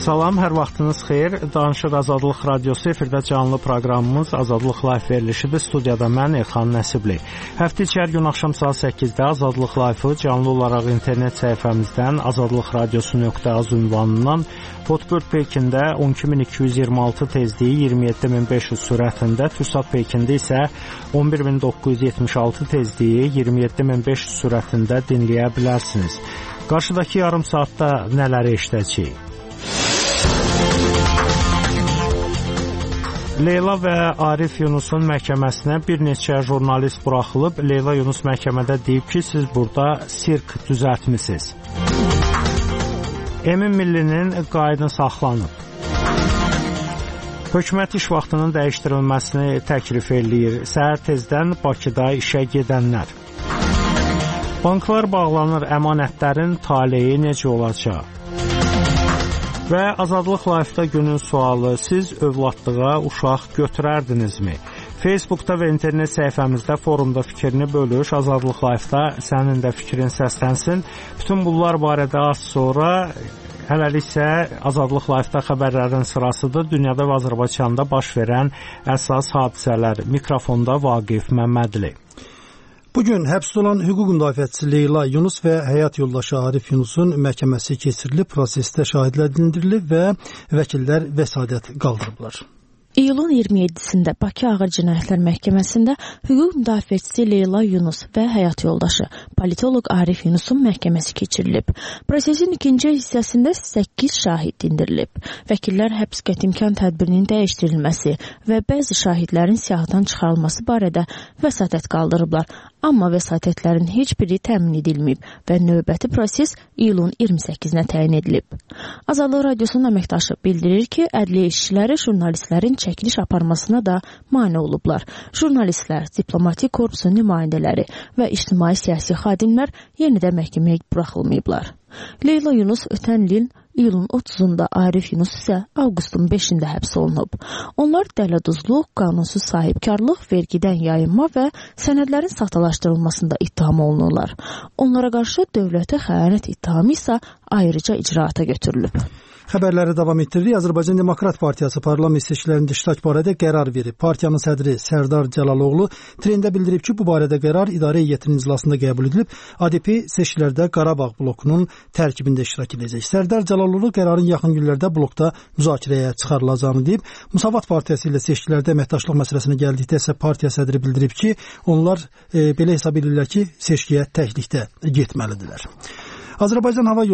Salam, hər vaxtınız xeyir. Danışıq Azadlıq Radiosu efirdə canlı proqramımız Azadlıq Live verilişidir. Studiyada mən Elxan Nəsibli. Həftə içi hər gün axşam saat 8-də Azadlıq Live-ı canlı olaraq internet səhifəmizdən azadlıqradiosu.az ünvanından Hotbird peykində 12226 tezliyi 27500 sürətində, TürkSat peykində isə 11976 tezliyi 27500 sürətində dinləyə bilərsiniz. Qarşıdakı yarım saatda nələri eşidəcəyik? Leyla və Arif Yunusun məhkəməsinə bir neçə jurnalist buraxılıb. Leyla Yunus məhkəmədə deyib ki, siz burada sirk düzəltmisiniz. Emin Millinin qaydını saxlanıb. Hökumət iş vaxtının dəyişdirilməsini təklif eləyir. Səhər tezdən Bakıda işə gedənlər. Banklar bağlanır, əmanətlərin taleyi necə olacaq? Və Azadlıq Live-da günün sualı, siz övladlığa uşaq götürərdinizmi? Facebookda və internet səhifəmizdə forumda fikrini bölüş, Azadlıq Live-da sənin də fikrin səslənsin. Bütün bunlar barədə az sonra, hələlik isə Azadlıq Live-da xəbərlərin sırasıdır. Dünyada və Azərbaycanda baş verən əsas hadisələr. Mikrofonda Vaqif Məmmədli. Bugün həbsdə olan hüquq müdafiəçisi Leyla Yunus və həyat yoldaşı Arif Yunusun məhkəməsi keçirilib, prosesdə şahidlər dindirilib və vəkillər vəsadət qaldırıblar. İyulun 27-sində Bakı Ağır Cinayətlər Məhkəməsində hüquq müdafiəçisi Leyla Yunus və həyat yoldaşı politoloq Arif Yunusun məhkəməsi keçirilib. Prosesin ikinci hissəsində 8 şahid dindirilib. Vəkillər həbs qətimkan tədbirinin dəyişdirilməsi və bəzi şahidlərin siyahıdan çıxarılması barədə vəsatət qaldırıblar. Amma vəsatətlərin heç biri təmin edilməyib və növbəti proses iyulun 28-nə təyin edilib. Azadlıq Radiosunun əməkdaşı bildirir ki, ədliyyə işçiləri jurnalistlərin çəkiliş aparmasına da mane olublar. Jurnalistlər, diplomatik korpusun nümayəndələri və ictimai-siyasi xadimlər yenidə məhkəməyə buraxılmayıblar. Leyla Yunus ötən ilin iyulun 30-da, Arif Yunus isə avqustun 5-də həbs olunub. Onlar dələduzluq, qanunsuz sahibkarlıq, vergidən yayınma və sənədlərin saxtalaşdırılmasında ittiham olunurlar. Onlara qarşı dövlətə xəyanət ittihamı isə ayrıca icraata götürülüb. Xəbərləri davam etdiririk. Azərbaycan Demokrat Partiyası parlament seçkilərində iştirak barədə qərar verib. Partiyanın sədri Sərdar Cəlaloğlu trendə bildirib ki, bu barədə qərar idarə heyətinin iclasında qəbul edilib. ADP seçkilərdə Qarabağ blokunun tərkibində iştirak edəcək. Sərdar Cəlaloğlu qərarın yaxın günlərdə blokda müzakirəyə çıxarılacağını deyib. Müsavat Partiyası ilə seçkilərdə əməkdaşlıq məsələsinə gəldikdə isə partiya sədri bildirib ki, onlar belə hesab edirlər ki, seçkiyə təklikdə getməlidirlər. Azərbaycan Hava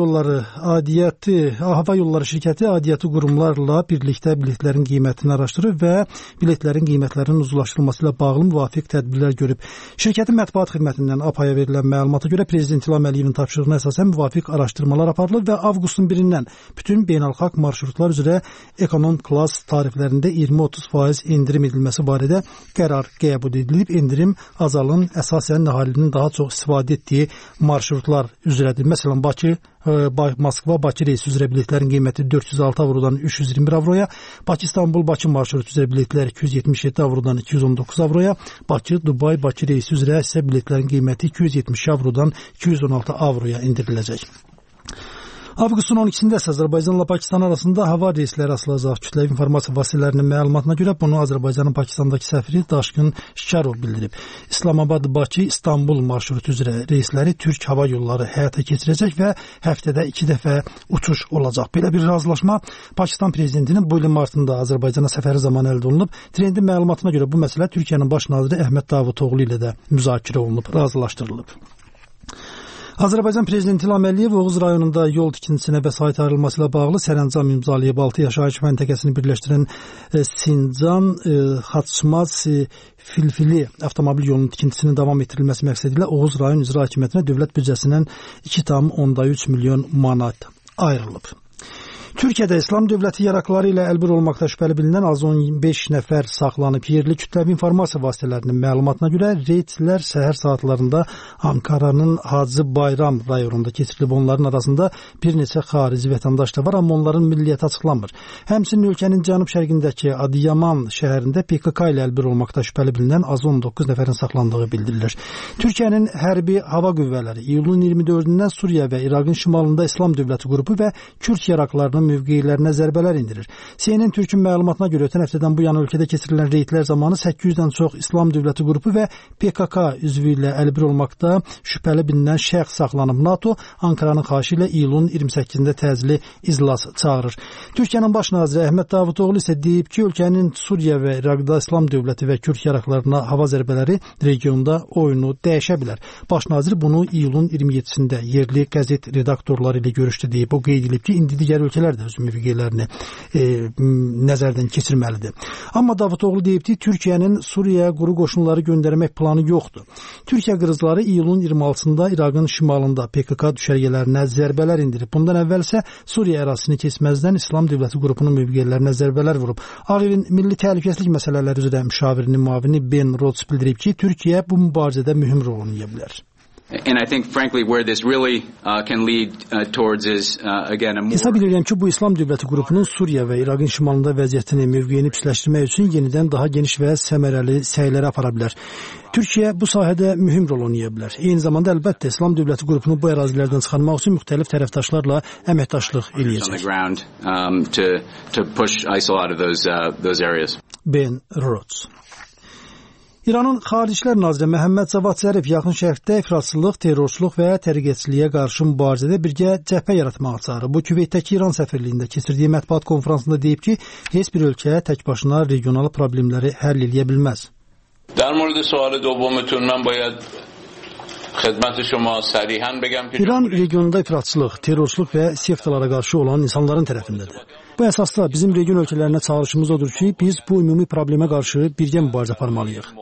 Yolları şirkəti aidiyyatı qurumlarla birlikdə biletlərin qiymətini araşdırır və biletlərin qiymətlərinin uzlaşdırılması ilə bağlı müvafiq tədbirlər görüb. Şirkətin mətbuat xidmətindən APAya verilən məlumata görə Prezident İlham Əliyevin tapşırığına əsasən müvafiq araşdırmalar aparılır və avqustun 1-dən bütün beynəlxalq marşrutlar üzrə ekonom klass tariflərində 20-30% endirim edilməsi barədə qərar qəbul edilib. Endirim azalın əsasən əhalinin daha çox istifadə etdiyi marşrutlar üzrədir. Məsələn, Bakı, Moskva-Bakı reysi üzrə biletlərin qiyməti 406 avrodan 321 avroya, Bakı-İstanbul-Bakı marşrutu üzrə biletlər 277 avrodan 219 avroya, Bakı-Dubay-Bakı reysi üzrə isə biletlərin qiyməti 270 avrodan 216 avroya endiriləcək. Avqustun 12-də Azərbaycanla Pakistan arasında hava reysləri açılacaq. Kütləvi informasiya vasitələrinin məlumatına görə bunu Azərbaycanın Pakistandakı səfiri Daşqın Şikarov bildirib. İslamabad-Bakı, İstanbul marşrutu üzrə reysləri Türk Hava Yolları həyata keçirəcək və həftədə 2 dəfə uçuş olacaq. Belə bir razılaşma Pakistan prezidentinin bu ilin martında Azərbaycana səfəri zamanı əldə olunub. Trendin məlumatına görə bu məsələ Türkiyənin baş naziri Əhməd Davutoğlu ilə də müzakirə olunub, razılaşdırılıb. Azərbaycan Prezidenti İlham Əliyev Oğuz rayonunda yol tikintisinə vəsait ayrılması ilə bağlı sərəncam imzalayıb. 6 yaşayış məntəqəsini birləşdirən Sincan, Xaçmaz, Filfili avtomobil yolunun tikintisinin davam etdirilməsi məqsədilə Oğuz rayon icra hakimiyyətinə dövlət büdcəsindən 2,3 milyon manat ayrılıb. Türkiyədə İslam dövləti yaraqları ilə əlbir olmaqda şübhəli bilinən az 15 nəfər saxlanıb. Yerli kütləvi informasiya vasitələrinin məlumatına görə reydlər səhər saatlarında Ankaranın Hacı Bayram rayonunda keçirilib. Onların arasında bir neçə xarici vətəndaş da var, amma onların milliyyəti açıqlanmır. Həmçinin ölkənin cənub-şərqindəki Adıyaman şəhərində PKK ilə əlbir olmaqda şübhəli bilinən az 19 nəfərin saxlandığı bildirilir. Türkiyənin hərbi hava qüvvələri iyulun 24-dən Suriya və İraqın şimalında İslam dövləti qrupu və Kürd yaraqlarının quruluşlarının mövqelərinə zərbələr indirir. CNN Türkün məlumatına görə ötən həftədən bu yana ölkədə keçirilən reydlər zamanı 800-dən çox İslam Dövləti qrupu və PKK üzvü ilə əlbir olmaqda şübhəli bilinən şəxs saxlanıb. NATO Ankaranın xahişi ilə iyulun 28-də təcili iclas çağırır. Türkiyənin baş naziri Əhməd Davutoğlu isə deyib ki, ölkənin Suriya və İraqda İslam Dövləti və Kürd yaraqlarına hava zərbələri regionda oyunu dəyişə bilər. Baş nazir bunu iyulun 27-sində yerli qəzet redaktorları ilə görüşdə deyib. O qeyd edib ki, indi digər ölkələr də öz mövqelərini nəzərdən keçirməlidir. Amma Davutoğlu deyib ki, Türkiyənin Suriyaya quru qoşunları göndərmək planı yoxdur. Türkiyə qırıcıları iyulun 26-sında İraqın şimalında PKK düşərgələrinə zərbələr indirib. Bundan əvvəl isə Suriya ərazisini keçməzdən İslam Dövləti qrupunun mövqelərinə zərbələr vurub. Ağ Evin Milli Təhlükəsizlik Məsələləri üzrə müşavirinin müavini Ben Rhodes bildirib ki, Türkiyə bu mübarizədə mühüm rol oynaya bilər. And I think, frankly, where this really can lead towards is, again, a more... Hesab edirəm ki, bu İslam Dövləti qrupunun Suriya və İraqın şimalında vəziyyətini, mövqeyini pisləşdirmək üçün yenidən daha geniş və səmərəli səyləri apara bilər. Türkiyə bu sahədə mühüm rol oynaya bilər. Eyni zamanda əlbəttə İslam Dövləti qrupunu bu ərazilərdən çıxarmaq üçün müxtəlif tərəfdaşlarla əməkdaşlıq eləyəcək. Ben Rhodes. İranın Xarici İşlər naziri Məhəmməd Cavad Zərif yaxın şərqdə ifratçılıq, terrorçuluq və təriqətçiliyə qarşı mübarizədə birgə cəbhə yaratmağa çağırıb. Bu Küveytdəki İran səfirliyində keçirdiyi mətbuat konfransında deyib ki, heç bir ölkə tək başına regional problemləri həll edə bilməz. İran regionunda ifratçılıq, terrorçuluq və sektalara qarşı olan insanların tərəfindədir. Bu əsasda bizim region ölkələrinə çağırışımız odur ki, biz bu ümumi problemə qarşı birgə mübarizə aparmalıyıq.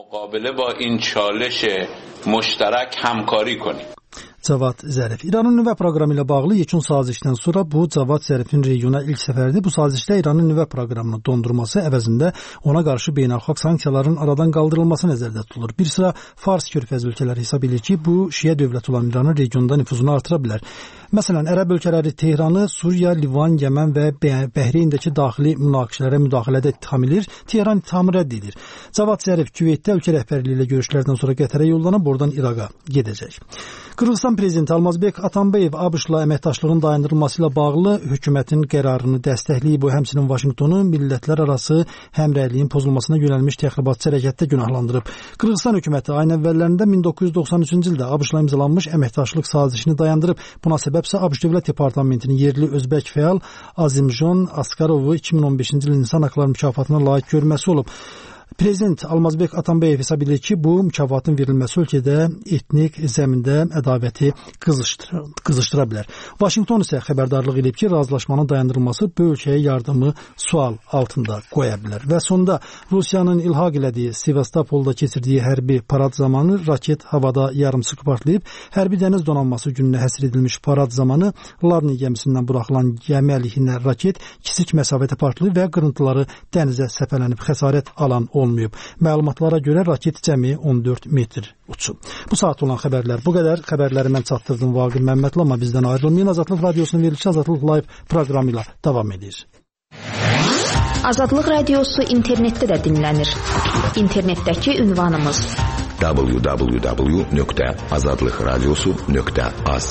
Cavad Zərif. İranın nüvə proqramı ilə bağlı yekun sazişdən sonra bu Cavad Zərifin regiona ilk səfəridir. Bu sazişdə İranın nüvə proqramını dondurması əvəzində ona qarşı beynəlxalq sanksiyaların aradan qaldırılması nəzərdə tutulur. Bir sıra Fars körfəzi ölkələri hesab edir ki, bu şiə dövlət olan İranın regionda nüfuzunu artıra bilər. Məsələn, ərəb ölkələri Tehranı Suriya, Livan, Yəmən və Bəhreyndəki daxili münaqişələrə müdaxilədə ittiham edir. Tehran ittihamı rədd edir. Cavad Zərif Küveytdə ölkə rəhbərliyi ilə görüşlərdən sonra Qətərə yollanıb, oradan İraqa gedəcək. Qırğızstan prezidenti Almazbek Atambayev ABŞ-la əməkdaşlığın dayandırılması ilə bağlı hökumətin qərarını dəstəkləyib. Bu həmçinin Vaşinqtonu millətlər arası həmrəyliyin pozulmasına yönəlmiş təxribatçı hərəkətdə günahlandırıb. Qırğızstan hökuməti ayın əvvəllərində 1993-cü ildə ABŞ-la imzalanmış əməkdaşlıq sazişini dayandırıb. Buna səbəbsə ABŞ Dövlət Departamentinin yerli özbək fəal Azimjon Askarovu 2015-ci ilin insan haqları mükafatına layiq görməsi olub. Prezident Almazbek Atambayev hesab edir ki, bu mükafatın verilməsi ölkədə etnik zəmində ədavəti qızışdıra bilər. Vaşinqton isə xəbərdarlıq edib ki, razılaşmanın dayandırılması bu ölkəyə yardımı sual altında qoya bilər. Və sonda Rusiyanın ilhaq elədiyi Sevastopolda keçirdiyi hərbi parad zamanı raket havada yarımçıq partlayıb. Hərbi dəniz donanması gününə həsr edilmiş parad zamanı Larni gəmisindən buraxılan gəmi əleyhinə raket kiçik məsafədə partlayıb və qırıntıları dənizə səpələnib, xəsarət alan olmayıb. Məlumatlara görə raket cəmi 14 metr uçub. Bu saat olan xəbərlər bu qədər. Xəbərləri mən çatdırdım Vaqif Məmmədli, amma bizdən ayrılmayın. Azadlıq Radiosunun verilişi Azadlıq Live proqramı ilə davam edir. Azadlıq Radiosu internetdə də dinlənir. İnternetdəki ünvanımız www.azadlıqradiosu.az.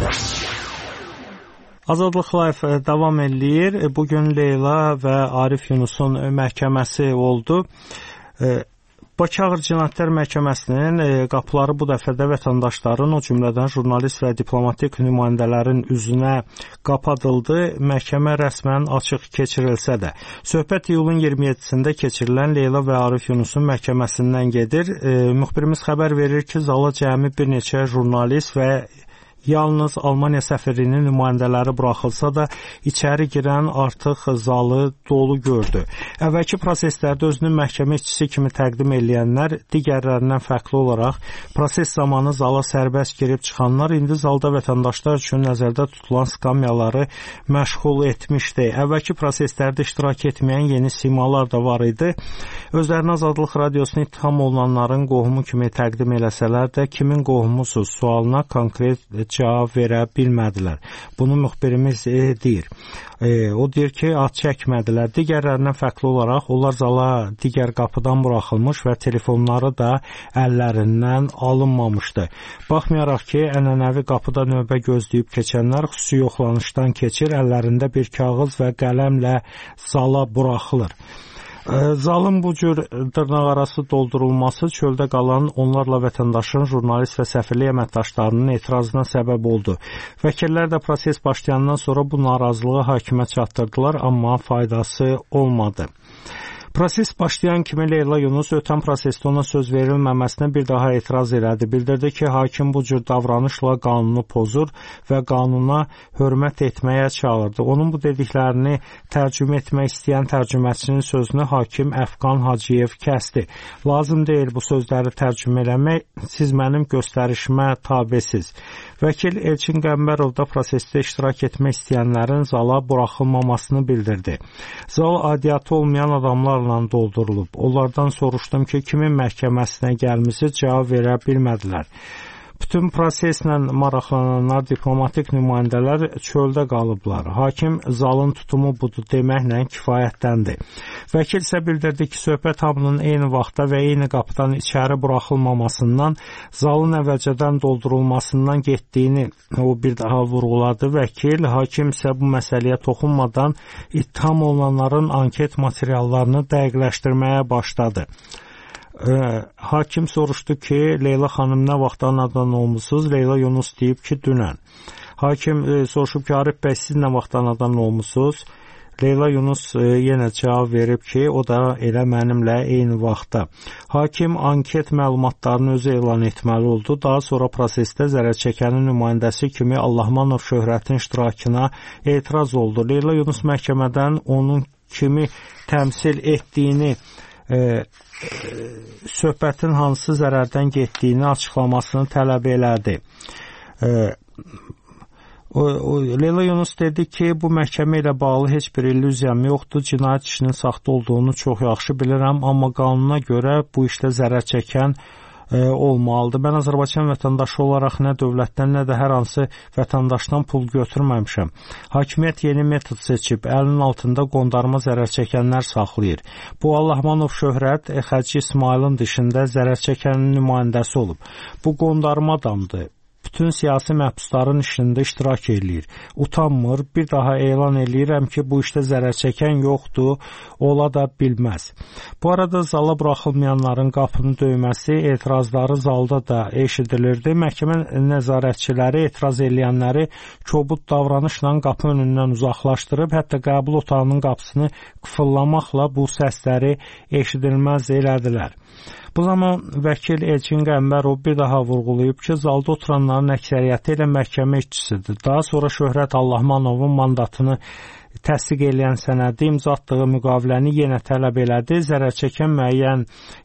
Azadlıq Live davam eləyir. Bugün Leyla və Arif Yunusun məhkəməsi oldu. Bakı Ağır Cinayətlər Məhkəməsinin qapıları bu dəfə də vətəndaşların, o cümlədən jurnalist və diplomatik nümayəndələrin üzünə qapadıldı. Məhkəmə rəsmən açıq keçirilsə də. Söhbət iyulun 27-sində keçirilən Leyla və Arif Yunusun məhkəməsindən gedir. Müxbirimiz xəbər verir ki, zala cəmi bir neçə jurnalist və yalnız Almaniya səfirliyinin nümayəndələri buraxılsa da içəri girən artıq zalı dolu gördü. Əvvəlki proseslərdə özünü məhkəmə işçisi kimi təqdim edənlər digərlərindən fərqli olaraq proses zamanı zala sərbəst girib çıxanlar indi zalda vətəndaşlar üçün nəzərdə tutulan skamyaları məşğul etmişdi. Əvvəlki proseslərdə iştirak etməyən yeni simalar da var idi. Özlərini Azadlıq Radiosuna ittiham olunanların qohumu kimi təqdim eləsələr də kimin qohumusunuz sualına konkret cavab verə bilmədilər. Bunu müxbirimiz deyir. O deyir ki, ad çəkmədilər. Digərlərindən fərqli olaraq onlar zala digər qapıdan buraxılmış və telefonları da əllərindən alınmamışdı. Baxmayaraq ki, ənənəvi qapıda növbə gözləyib keçənlər xüsusi yoxlanışdan keçir, əllərində bir kağız və qələmlə zala buraxılır. Zalın bu cür dırnaqarası doldurulması çöldə qalan onlarla vətəndaşın, jurnalist və səfirlik əməkdaşlarının etirazına səbəb oldu. Vəkillər də proses başlayandan sonra bu narazılığı hakimə çatdırdılar, amma faydası olmadı. Proses başlayan kimi Leyla Yunus ötən prosesdə ona söz verilməməsinə bir daha etiraz elədi. Bildirdi ki, hakim bu cür davranışla qanunu pozur və qanuna hörmət etməyə çağırdı. Onun bu dediklərini tərcümə etmək istəyən tərcüməçinin sözünü hakim Əfqan Hacıyev kəsdi. Lazım deyil bu sözləri tərcümə eləmək, siz mənim göstərişimə tabesiz. Vəkil Elçin Qəmbərov da prosesdə iştirak etmək istəyənlərin zala buraxılmamasını bildirdi. Zal adiyyatı olmayan adamlarla doldurulub. Onlardan soruşdum ki, kimin məhkəməsinə gəlmisi cavab verə bilmədilər. Bütün proseslə maraqlananlar, diplomatik nümayəndələr çöldə qalıblar. Hakim zalın tutumu budur deməklə kifayətləndir. Vəkil isə bildirdi ki, söhbət hamının eyni vaxtda və eyni qapıdan içəri buraxılmamasından, zalın əvvəlcədən doldurulmasından getdiyini o bir daha vurğuladı. Vəkil, hakim isə bu məsələyə toxunmadan ittiham olunanların anket materiallarını dəqiqləşdirməyə başladı. Hakim soruşdu ki, Leyla xanım nə vaxt anadan olmusunuz? Leyla Yunus deyib ki, dünən. Hakim soruşub ki, Arif bəy, siz nə vaxt anadan olmusunuz? Leyla Yunus yenə cavab verib ki, o da elə mənimlə eyni vaxtda. Hakim anket məlumatlarını özü elan etməli oldu. Daha sonra prosesdə zərər çəkənin nümayəndəsi kimi Allahmanov Şöhrətin iştirakına etiraz oldu. Leyla Yunus məhkəmədən onun kimi təmsil etdiyini, söhbətin hansı zərərdən getdiyini açıqlamasını tələb elədi. Leyla Yunus dedi ki, bu məhkəmə ilə bağlı heç bir illüziyam yoxdur, cinayət işinin saxta olduğunu çox yaxşı bilirəm, amma qanuna görə bu işdə zərər çəkən olmalıdır. Mən Azərbaycan vətəndaşı olaraq nə dövlətdən, nə də hər hansı vətəndaşdan pul götürməmişəm. Hakimiyyət yeni metod seçib, əlinin altında qondarma zərər çəkənlər saxlayır. Bu Allahmanov Şöhrət, Xəci İsmailin dışında zərər çəkənin nümayəndəsi olub. Bu qondarma adamdır. Bütün siyasi məhbusların işində iştirak eləyir. Utanmır, bir daha elan eləyirəm ki, bu işdə zərər çəkən yoxdur, ola da bilməz. Bu arada zala buraxılmayanların qapını döyməsi, etirazları zalda da eşidilirdi. Məhkəmə nəzarətçiləri etiraz eləyənləri kobud davranışla qapı önündən uzaqlaşdırıb, hətta qəbul otağının qapısını qıfıllamaqla bu səsləri eşidilməz elədilər. Bu zaman vəkil Elçin Qəmbərov bir daha vurğulayıb ki, zalda oturanların əksəriyyəti ilə məhkəmə işçisidir. Daha sonra Şöhrət Allahmanovun mandatını təsdiq edən sənədi imzatdığı müqaviləni yenə tələb elədi. Zərərçəkəni müəyyən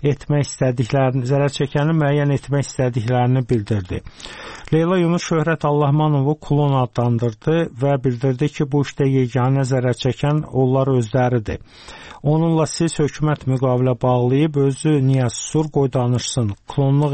etmək istədiklərini bildirdi. Leyla Yunus Şöhrət Allahmanovu klon adlandırdı və bildirdi ki, bu işdə yeganə zərər çəkən onlar özləridir. Onunla siz hökumət müqavilə bağlayıb, özü Niyaz Sur qoy danışsın, klonluq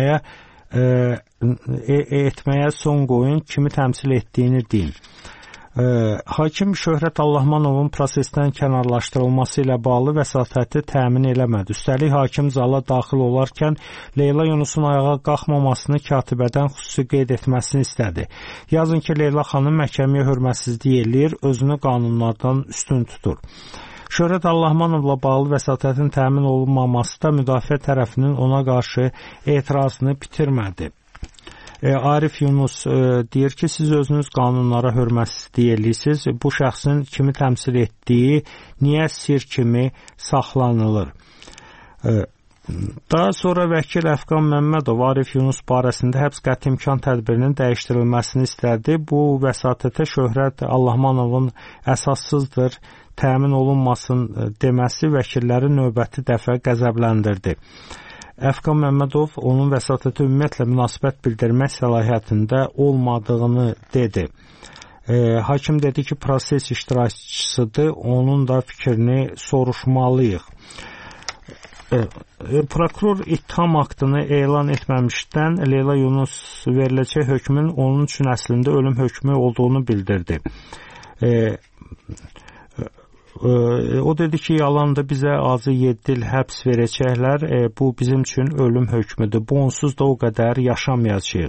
etməyə son qoyun, kimi təmsil etdiyini deyin. Hakim Şöhrət Allahmanovun prosesdən kənarlaşdırılması ilə bağlı vəsatəti təmin eləmədi. Üstəlik, hakim zala daxil olarkən Leyla Yunusun ayağa qalxmamasını katibədən xüsusi qeyd etməsini istədi. Yazın ki, Leyla xanım məhkəməyə hörmətsizlik eləyir, özünü qanunlardan üstün tutur. Şöhrət Allahmanovla bağlı vəsatətin təmin olunmaması da müdafiə tərəfinin ona qarşı etirazını bitirmədi. Arif Yunus deyir ki, siz özünüz qanunlara hörmətsizlik eləyirsiniz. Bu şəxsin kimi təmsil etdiyi niyə sir kimi saxlanılır? Daha sonra vəkil Əfqan Məmmədov Arif Yunus barəsində həbs qəti imkan tədbirinin dəyişdirilməsini istədi. Bu vəsatətə Şöhrət Allahmanovun əsassızdır, təmin olunmasın deməsi vəkilləri növbəti dəfə qəzəbləndirdi. Əfqan Məmmədov onun vəsatətə ümumiyyətlə münasibət bildirmək səlahiyyətində olmadığını dedi. Hakim dedi ki, proses iştirakçısıdır, onun da fikrini soruşmalıyıq. Prokuror ittiham aktını elan etməmişdən Leyla Yunus veriləcək hökmün onun üçün əslində ölüm hökmü olduğunu bildirdi. O dedi ki, yalandır, bizə azı 7 il həbs verəcəklər, bu bizim üçün ölüm hökmüdür, bu onsuz da o qədər yaşamayacağıq.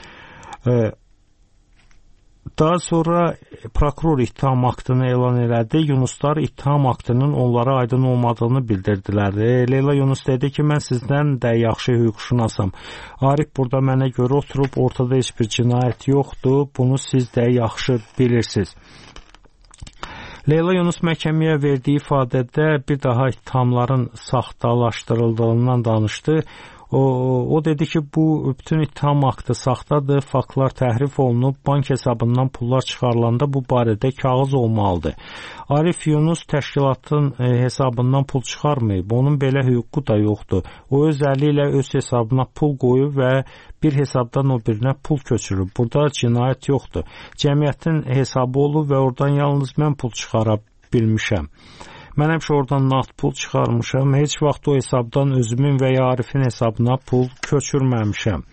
Daha sonra prokuror ittiham aktını elan elədi. Yunuslar ittiham aktının onlara aydın olmadığını bildirdilər. Leyla Yunus dedi ki, mən sizdən də yaxşı hüquqşünasam. Arif burada mənə görə oturub, ortada heç bir cinayət yoxdur, bunu siz də yaxşı bilirsiniz. Leyla Yunus məhkəməyə verdiyi ifadədə bir daha ittihamların saxtalaşdırıldığından danışdı. O dedi ki, bu bütün ittiham aktı saxtadır, faktlar təhrif olunub, bank hesabından pullar çıxarılanda bu barədə kağız olmalıdır. Arif Yunus təşkilatın hesabından pul çıxarmayıb, onun belə hüququ da yoxdur. O öz əli ilə öz hesabına pul qoyub və bir hesabdan o birinə pul köçürüb. Burada cinayət yoxdur. Cəmiyyətin hesabı olub və oradan yalnız mən pul çıxara bilmişəm. Mən həmişə oradan nağd pul çıxarmışam. Heç vaxt o hesabdan özümün və ya Arifin hesabına pul köçürməmişəm.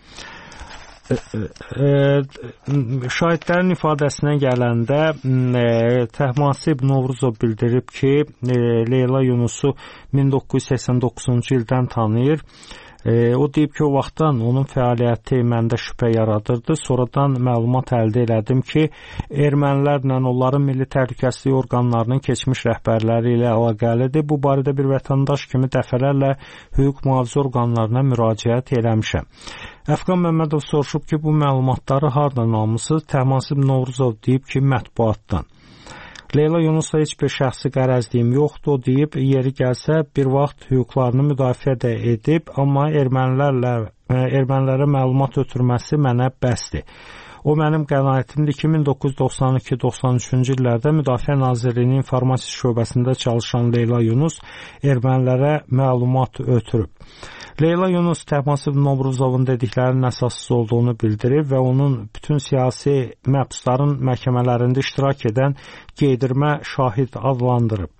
Şahidlərin ifadəsinə gələndə Təhmasib Novruzov bildirib ki, Leyla Yunusu 1989-cu ildən tanıyır. O deyib ki, o vaxtdan onun fəaliyyəti məndə şübhə yaradırdı. Sonradan məlumat əldə elədim ki, ermənilərlə onların milli təhlükəsizlik orqanlarının keçmiş rəhbərləri ilə əlaqəlidir. Bu barədə bir vətəndaş kimi dəfələrlə hüquq mühafizə orqanlarına müraciət eləmişəm. Əfqan Məmmədov soruşub ki, bu məlumatları hardan almısınız? Təhmasib Novruzov deyib ki, mətbuatdan. Leyla Yunusla heç bir şəxsi qərəzliyim yoxdur, o deyib, yeri gəlsə bir vaxt hüquqlarını müdafiə də edib, amma ermənilərə məlumat ötürməsi mənə bəsdir. O mənim qənaətimdir ki, 1992-93-cü illərdə Müdafiə Nazirliyinin informasiya şöbəsində çalışan Leyla Yunus ermənilərə məlumat ötürüb. Leyla Yunus Təhmasib Novruzovun dediklərinin əsassız olduğunu bildirib və onun bütün siyasi məhbusların məhkəmələrində iştirak edən qeydirmə şahid adlandırıb.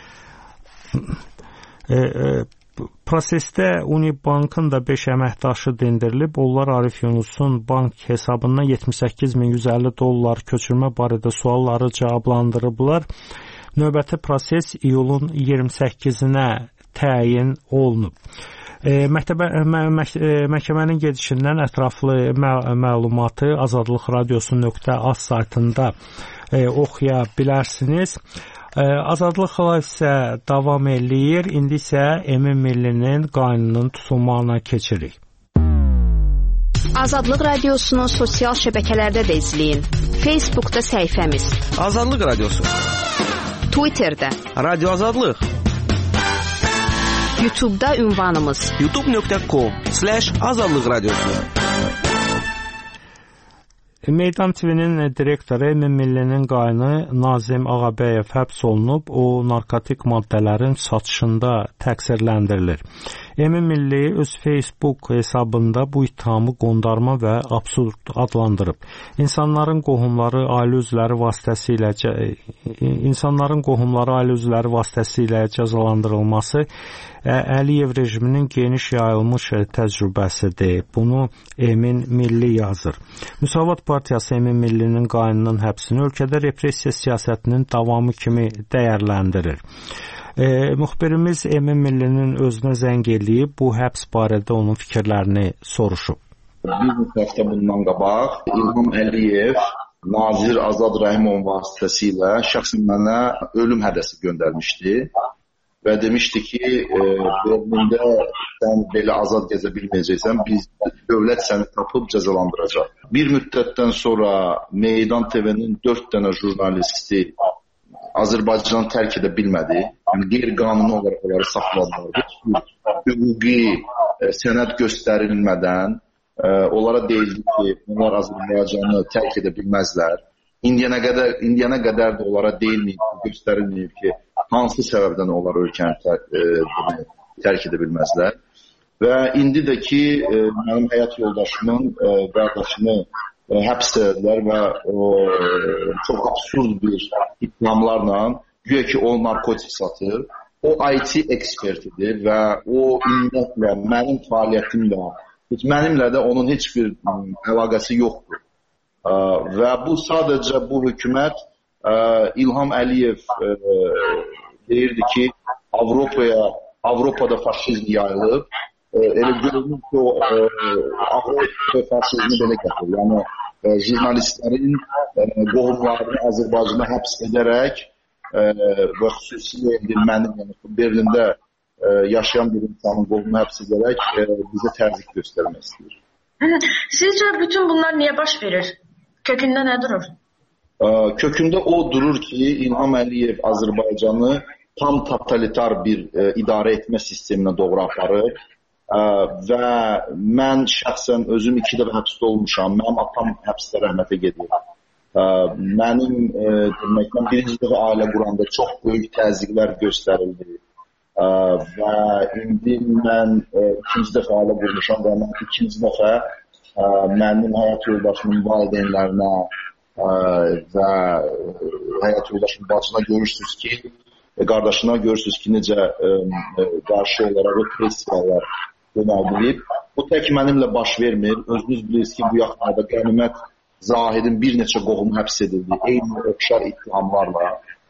Prosesdə Unibankın da 5 əməkdaşı dindirilib. Onlar Arif Yunusun bank hesabından $78.150 köçürmə barədə sualları cavablandırıblar. Növbəti proses iyulun 28-nə təyin olunub. Məhkəmənin gedişindən ətraflı məlumatı Azadlıq Radiosu.az saytında oxuya bilərsiniz. Azadlıq isə davam eləyir. İndi isə Emin Millinin qaynının tutulmağına keçirik. Azadlıq Radiosunu sosial şəbəkələrdə də izləyin. Facebookda səhifəmiz Azadlıq Radiosu, Twitterdə Radio Azadlıq, YouTube'da ünvanımız youtube.com/Azadlıq Radiosu. Meydan TV'nin direktoru Emin Millinin qaynı Nazim Ağabəyev həbs olunub. O, narkotik maddələrin satışında təqsirləndirilir. Emin Milli öz Facebook hesabında bu ittihamı qondarma və absurd adlandırıb. İnsanların qohumları ailə üzvləri vasitəsilə cəzalandırılması Əliyev rejiminin geniş yayılmış təcrübəsidir. Bunu Emin Milli yazır. Müsavat Partiyası Emin Millinin qaynının həbsini ölkədə repressiya siyasətinin davamı kimi dəyərləndirir. Müxbirimiz Emin Millinin özünə zəng eləyib bu həbs barədə onun fikirlərini soruşub. Bir həftə bundan qabaq İlham Əliyev Nazir Azad Rəhimov vasitəsilə şəxsən mənə ölüm hədəsi göndərmişdi və demişdi ki, Berlində sən belə azad gəzə bilməyəcəksən, biz dövlət səni tapıb cəzalandıracaq. Bir müddətdən sonra Meydan TV-nin 4 dənə jurnalisti Azərbaycanı tərk edə bilmədi. Yəni, qeyri-qanuni olaraq onları saxladılar. Hüquqi sənəd göstərilmədən onlara deyildi ki, onlar Azərbaycanı tərk edə bilməzlər. İndiyənə qədər də onlara göstərilməyib ki, hansı səbəbdən onlar ölkəni tərk edə bilməzlər. Və indi də ki, mənim həyat yoldaşımın qardaşını həbs edilər və çox absurd bir ittihamlarla, güya ki, o narkotik satır, o IT ekspertidir və o ümumiyyətlə mənim fəaliyyətimlə, mənimlə də onun heç bir əlaqəsi yoxdur. Və bu sadəcə bu hökumət İlham Əliyev deyirdi ki, Avropada faşizm yayılıb. Elə görünür ki, o Avropa faşizmi belə gətirir. Yəni, jurnalistlərin qohumlarını Azərbaycana həbs edərək və xüsusilə mənim Berlində yaşayan bir insanın qohumunu həbs edərək bizə təzyiq göstərmək istəyir. Sizcə bütün bunlar niyə baş verir? Kökündə nə durur? Kökündə o durur ki, İlham Əliyev Azərbaycanı tam totalitar bir idarə etmə sisteminə doğru aparır və mən şəxsən özüm 2 dəfə həbsdə olmuşam. Mənim atam həbsdə rəhmətə gedir. Mənim deməklə birinci dəfə ailə quranda çox böyük təzyiqlər göstərildi və indi mən 2-ci dəfə ailə qurmuşam və mən 2-ci dəfə mənim həyat yoldaşımın valideynlərinə və həyat yoldaşımın bacına görürsünüz ki, qardaşına görürsünüz ki, necə qarşı olaraq repressiyalar yönəldilib. Bu tək mənimlə baş vermir. Özünüz bilirsiniz ki, bu yaxınlarda Qənimət Zahidin bir neçə qohumu həbs edildi, eyni oxşar ittihamlarla.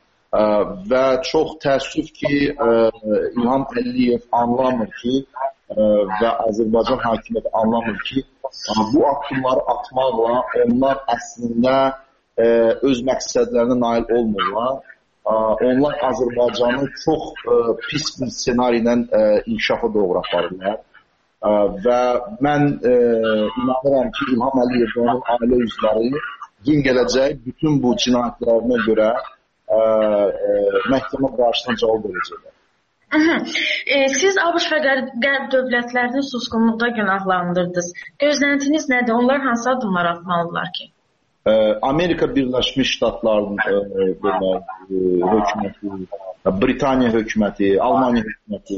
Və çox təəssüf ki, İlham Əliyev anlamır ki və Azərbaycan hakimiyyəti anlamır ki, bu addımları atmaqla onlar əslində öz məqsədlərinə nail olmurlar. Onlar Azərbaycanı çox pis bir ssenari ilə inkişafa doğru aparırlar. Və mən inanıram ki, İlham Əliyev və onun ailə üzvləri gün gələcək bütün bu cinayətlərinə görə məhkəmə qarşısına cavab verəcəklər. Siz ABŞ və Qərb dövlətlərini susqunluqda günahlandırdınız. Gözləntiniz nədir? Onlar hansı addımlar atmalıdırlar ki? Amerika Birləşmiş Ştatlarının hökuməti, Britaniya hökuməti, Almaniya hökuməti,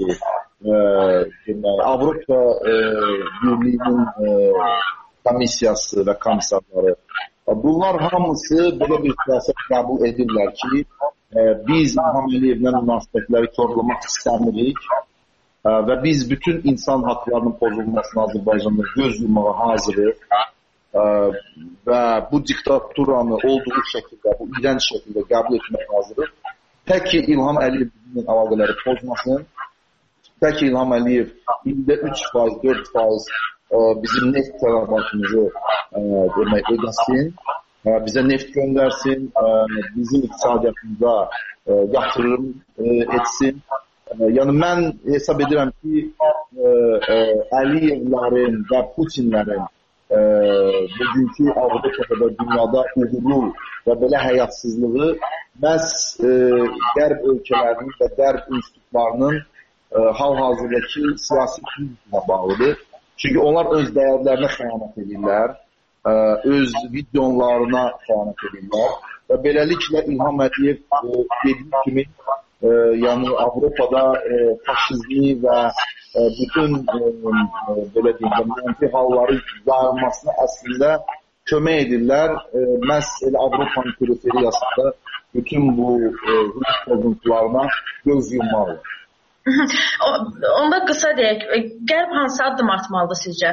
Avropa Birliyinin komissiyası və komissarları. Bunlar hamısı belə bir siyasət qəbul edirlər ki, biz İlham Əliyevlə münasibətləri korlamaq istəmirik və biz bütün insan haqlarının pozulmasına Azərbaycanda göz yummağa hazırıq və bu diktaturanı olduğu şəkildə, bu iyrənc şəkildə qəbul etmək hazırıq. Tək ki, İlham Əliyevin əlaqələri pozmasın, tək ki, İlham Əliyev ildə 3%, 4% bizim neft tələbatımızı ödəsin, bizə neft göndərsin, bizim iqtisadiyyatımıza yatırım etsin. Yəni, mən hesab edirəm ki, Əliyevlərin və Putinlərin bugünkü Avropada və dünyada uğurlu və belə həyatsızlığı məhz Qərb ölkələrinin və Qərb institutlarının hal-hazırdakı siyasi krizlə bağlıdır. Çünki onlar öz dəyərlərinə xəyanət edirlər, öz videolarına xəyanət edirlər və beləliklə İlham Əliyev dediği kimi yəni Avropada faşizmi və bütün belə deyim, mənfi halları yayılmasına əslində kömək edirlər. Məhz elə Avropanın periferiyasında bütün bu hüquq pozuntularına göz yummalıdır. Onda qısa deyək, Qərb hansı addım atmalıdır sizcə?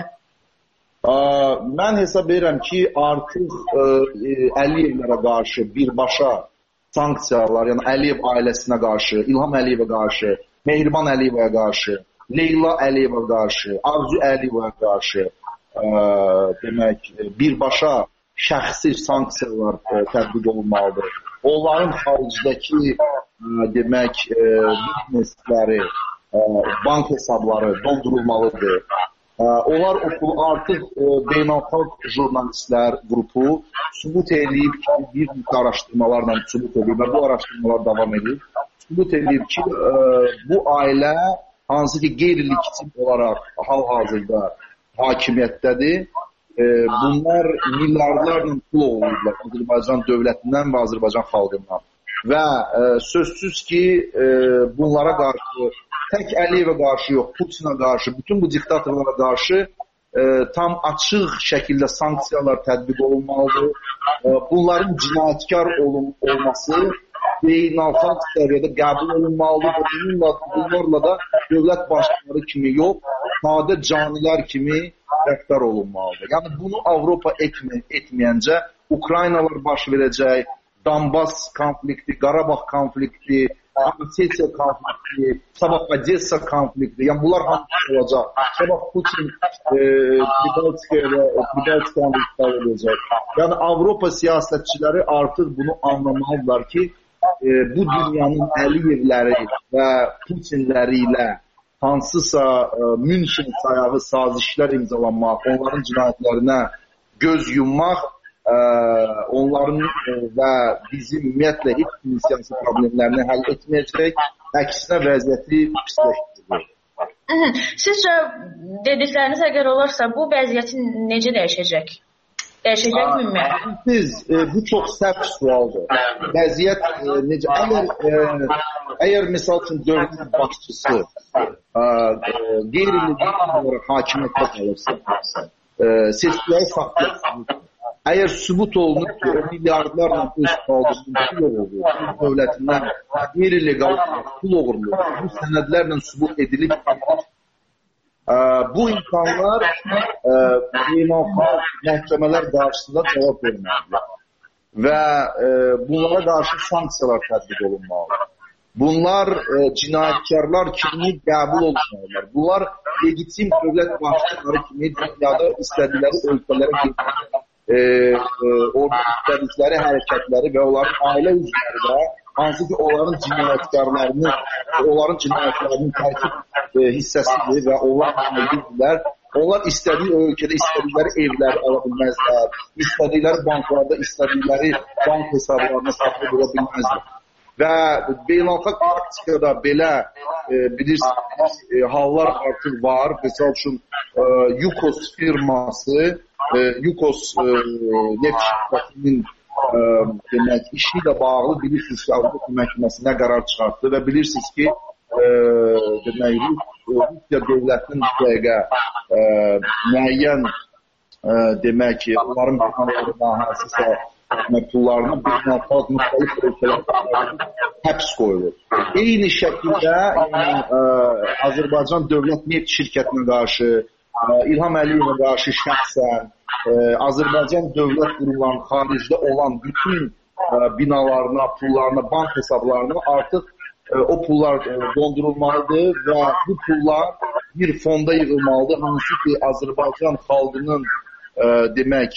Mən hesab edirəm ki, artıq Əliyevlərə qarşı birbaşa sanksiyalar, yəni Əliyev ailəsinə qarşı, İlham Əliyevə qarşı, Mehriban Əliyevə qarşı, Leyla Əliyevə qarşı, Arzu Əliyevə qarşı demək, birbaşa şəxsi sanksiyalar tətbiq olunmalıdır. Onların xaricdəki demək, biznesləri, bank hesabları doldurulmalıdır. Onlar artıq beynəlxalq jurnalistlər qrupu sübut edib ki, bir araşdırmalarla sübut edib və bu araşdırmalar davam edib. Sübut edib ki, bu ailə hansı ki qeyri-legitim olaraq hal-hazırda hakimiyyətdədir. Bunlar milyardlarla pul olurlar Azərbaycan dövlətindən və Azərbaycan xalqından. Və sözsüz ki, bunlara qarşı, tək Əliyevə qarşı yox, Putinə qarşı, bütün bu diktatorlara qarşı tam açıq şəkildə sanksiyalar tətbiq olunmalıdır. Bunların cinayətkar olması beynəlxalq səviyyədə qəbul olunmalıdır və bunlarla da dövlət başçıları kimi yox, sadə canilər kimi rəftar olunmalıdır. Yəni bunu Avropa etməyəncə Ukraynalar baş verəcək, Donbas konflikti, Qarabağ konflikti, Osetiya konflikti, sabah Odessa konflikti, yəni bunlar hamısı olacaq. Sabah Putin Pribaltikaya olacaq. Yəni Avropa siyasətçiləri artıq bunu anlamalıdırlar ki, bu dünyanın Əliyevləri və Putinləri ilə hansısa Münşen sayağı sazişlər imzalanmaq, onların cinayətlərinə göz yummaq, onların və bizim ümumiyyətlə heç siyasi problemlərini həll etməyəcək, əksinə vəziyyəti pisləşdirir. Sizcə dedikləriniz əgər olarsa bu vəziyyəti necə dəyişəcək? Dəyişəcəkmi ümumiyyətlə? Bu çox sərt sualdır. Vəziyyət necə? Əgər misal üçün dövlət başçısı qeyri-legal olaraq hakimiyyətdə qalırsa, seçkiləri saxlayırsınız. Əgər sübut olunur ki, o milyardlarla öz kaldırının pul oğurluyor, dövlətindən qeyri-legal pul oğurluyor, bu sənədlərlə sübut edilib. Bu insanlar beynəlxalq məhkəmələr qarşısında cavab verməlidir və bunlara qarşı sanksiyalar tətbiq olunmalıdır. Bunlar cinayətkarlar kimi qəbul olunmalıdır. Bunlar legitim dövlət başçıları kimi dünyada istədikləri ölkələrə gedirlər. Orada istədikləri hərəkətləri və onların ailə üzvləri də hansı ki onların cinayətlərinin tərkib hissəsidir və onlar bilirlər. Onlar istədiyi ölkədə istədikləri evləri ala bilməzlər, istədikləri banklarda istədikləri bank hesablarına saxlaya bila bilməzlər. Və beynəlxalq praktikada belə bilirsiniz hallar artıq var. Məsəl üçün Yukos firması Yukos neft şirkətinin demək işi ilə bağlı bilirsiniz ki, Avropa məhkəməsinə qərar çıxartdı və bilirsiniz ki, demək Rusiya dövlətinin dəqiqə müəyyən demək ki, onların binalarına hansısa pullarına beynəlxalq müxtəlif ölkələrdə həbs qoyulur. Eyni şəkildə Azərbaycan dövlət neft şirkətinə qarşı, İlham Əliyevə qarşı şəxsən Azərbaycan dövlət qurumlarının xaricdə olan bütün binalarına, pullarına, bank hesablarına artıq o pullar dondurulmalıdır və bu pullar bir fonda yığılmalıdır. Hansı ki, Azərbaycan xalqının demək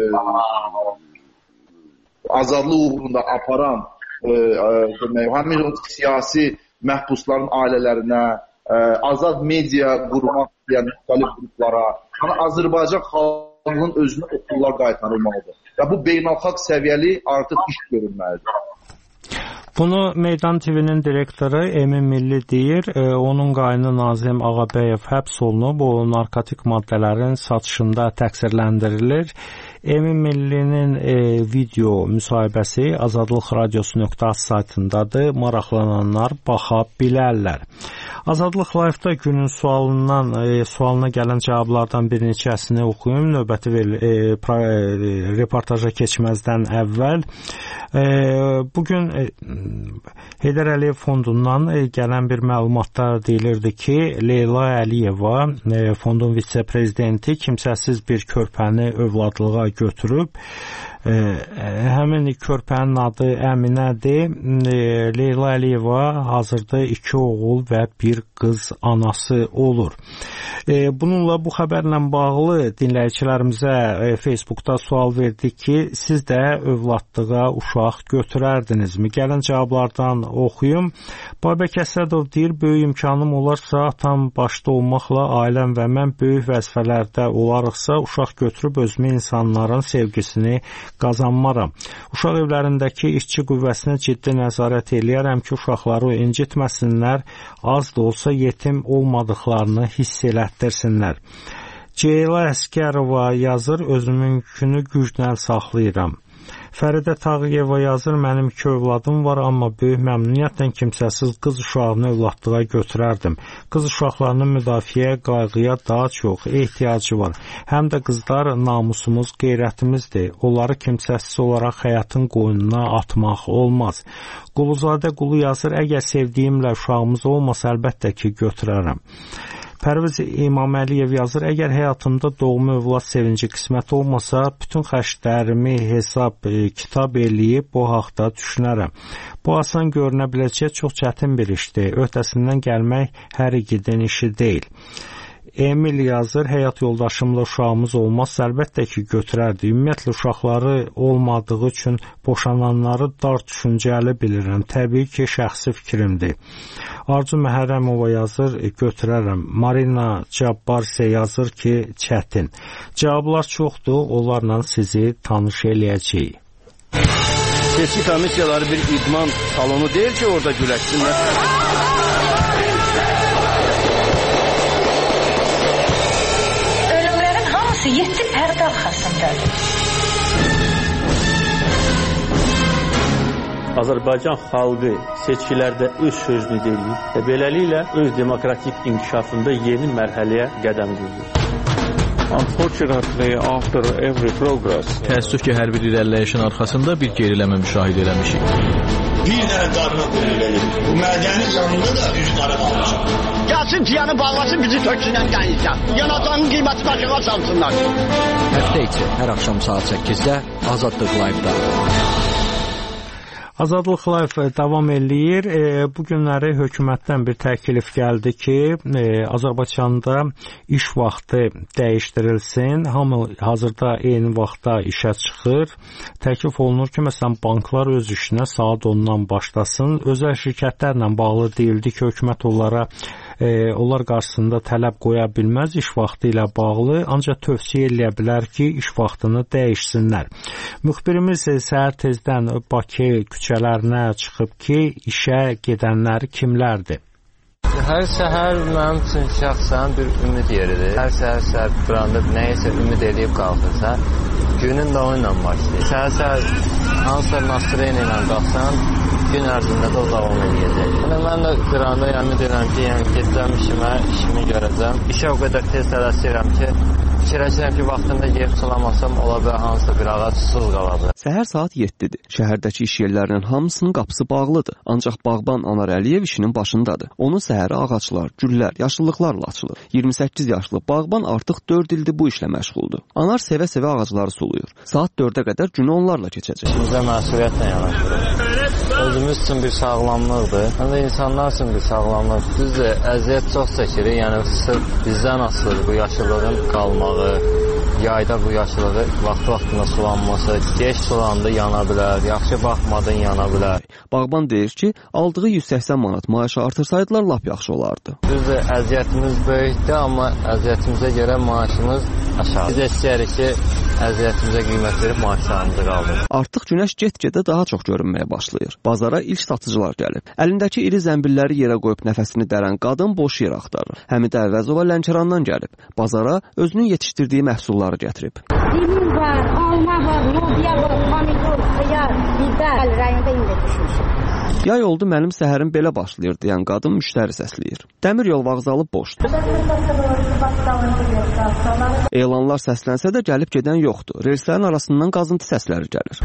azadlıq uğrunda aparan həmin o siyasi məhbusların ailələrinə, azad media qurmaq istəyən müxtəlif qruplara, yəni Azərbaycan xalqının özünə o pullar qaytarılmalıdır. Və bu beynəlxalq səviyyəli artıq iş görülməlidir. Bunu Meydan TV-nin direktoru Emin Milli deyir. Onun qaynı Nazim Ağabəyev həbs olunub, o narkotik maddələrin satışında təqsirləndirilir. Emin Millinin video müsahibəsi Azadlıq Radiosu.az saytındadır. Maraqlananlar baxa bilərlər. Azadlıq Live-da günün sualına gələn cavablardan bir neçəsini oxuyum. Növbəti reportaja keçməzdən əvvəl. Bugün Heydər Əliyev fondundan gələn bir məlumatda deyilirdi ki, Leyla Əliyeva, fondun vitse-prezidenti, kimsəsiz bir körpəni övladlığa götürüb. Həmin körpənin adı Əminədir. Leyla Əliyeva hazırda 2 oğul və 1 qız anası olur. Bununla bu xəbərlə bağlı dinləyicilərimizə Facebookda sual verdik ki, siz də övladlığa uşaq götürərdinizmi? Gələn cavablardan oxuyum. Babək Əsədov deyir, böyük imkanım olarsa, atam başda olmaqla ailəm və mən böyük vəzifələrdə olarıqsa, uşaq götürüb özümü insanların sevgisini qazanmaram. Uşaq evlərindəki işçi qüvvəsinə ciddi nəzarət eləyərəm ki, uşaqları incitməsinlər, az da olsa yetim olmadıqlarını hiss elətdirsinlər. Ceyla Əskərova yazır, özümünkünü güclə saxlayıram. Fəridə Tağıyeva yazır, mənim 2 övladım var, amma böyük məmnuniyyətlə kimsəsiz qız uşağını övladlığa götürərdim. Qız uşaqlarının müdafiəyə, qayğıya daha çox ehtiyacı var. Həm də qızlar namusumuz, qeyrətimizdir. Onları kimsəsiz olaraq həyatın qoynuna atmaq olmaz. Quluzadə Qulu yazır, əgər sevdiyimlə uşağımız olmasa, əlbəttə ki, götürərəm. Pərviz İmaməliyev yazır, əgər həyatımda doğma övlad sevinci qismət olmasa, bütün xərclərimi hesab kitab eləyib bu haqda düşünərəm. Bu asan görünə biləcək çox çətin bir işdir. Öhdəsindən gəlmək hər igidin işi deyil. Emil yazır, həyat yoldaşımla uşağımız olmazsa, əlbəttə ki, götürərdi. Ümumiyyətlə, uşaqları olmadığı üçün boşananları dar düşüncəli bilirəm. Təbii ki, şəxsi fikrimdir. Arzu Məhərrəmova yazır, götürərəm. Marina Cabbar isə yazır ki, çətin. Cavablar çoxdur, onlarla sizi tanış eləyəcəyik. Seçki komissiyaları bir idman salonu deyil ki, orada güləşsinlər. Ölümlərin hamısı 7 pərdə arxasındadır. Azərbaycan xalqı seçkilərdə öz sözünü deyir və beləliklə öz demokratik inkişafında yeni mərhələyə qədəm qoyur. Unfortunately, after every progress, təəssüf ki, hər bir irəliləyişin arxasında bir geriləmə müşahidə eləmişik. Bir dənə darına qoyulur. Bu mədənin yanında da üç darı qalmışam. Gəlsin tiyanı bağlasın, bizi töksünən gəlirsən. Yanacağının qiyməti başına salsınlar. Həftə içi hər axşam saat 8-də Azadlıq Live-da. Azadlıq Live davam eləyir. Bu günləri hökumətdən bir təklif gəldi ki, Azərbaycanda iş vaxtı dəyişdirilsin. Hamı hazırda eyni vaxtda işə çıxır. Təklif olunur ki, məsələn, banklar öz işinə saat 10-dan başlasın. Özəl şirkətlərlə bağlı deyildi ki, hökumət onlar qarşısında tələb qoya bilməz iş vaxtı ilə bağlı, ancaq tövsiyə eləyə bilər ki, iş vaxtını dəyişsinlər. Müxbirimiz səhər tezdən Bakı küçələrinə çıxıb ki, işə gedənlər kimlərdir? Hər səhər mənim üçün şəxsən bir ümid yeridir. Hər səhər duranda nəyisə ümid edib qalxırsa, günün də onunla başlayır. Səhər hansısa nasıreylə ilə qalxsan, gün ərzində də o davam edəcək. Mən də duranda ümid edirəm ki, gedəcəm işimi görəcəm. İşə o qədər tez tələsirəm ki, fikirləşirəm ki, vaxtında gelib sulamasam, ola bilər hansısa bir ağac susuz qalacaq. Səhər saat 7-dir. Şəhərdəki iş yerlərinin hamısının qapısı bağlıdır. Ancaq bağban Anar Əliyev işinin başındadır. Onun səhəri ağaclar, güllər, yaşıllıqlarla açılır. 28 yaşlı bağban artıq 4 ildir bu işlə məşğuldur. Anar sevə-sevə ağacları suluyur. Saat 4-ə qədər günü onlarla keçəcək. İşimizə məsuliyyətlə yanaşırıq. Özümüz üçün bir sağlamlıqdır. Həm də insanlar üçün bir sağlamlıq. Düzdür, əziyyət çox çəkirik. Yəni, sırf bizdən asılıdır bu yaşıllığın qalmağı, yayda bu yaşılığı vaxt-vaxtında sulanması, geç sulandı yana bilər, yaxşı baxmadın yana bilər. Bağban deyir ki, aldığı 180 manat maaşı artırsaydılar lap yaxşı olardı. Düzdür, əziyyətimiz böyükdür, amma əziyyətimizə görə maaşımız aşağı. Biz istəyirik ki, əziyyətimizə qiymət verib maaşlarımızı qaldırır. Artıq günəş get-gedə daha çox görünməyə başlayır. Bazara ilk satıcılar gəlib. Əlindəki iri zəmbilləri yerə qoyub nəfəsini dərən qadın boş yer axtarır. Həmidə Əvəzova Lənkərandan gəlib. Bazara özünün yetişdirdiyi məhsulları gətirib. Dilim var, alma var, lobya var, pomidor, xiyar, biber rayonda indi düşmüşəm. Yay oldu mənim səhərim belə başlayır deyən qadın müştəri səsləyir. Dəmir yol vağzalı boşdur. Elanlar səslənsə də gəlib gedən yoxdur. Relslərin arasından qazıntı səsləri gəlir.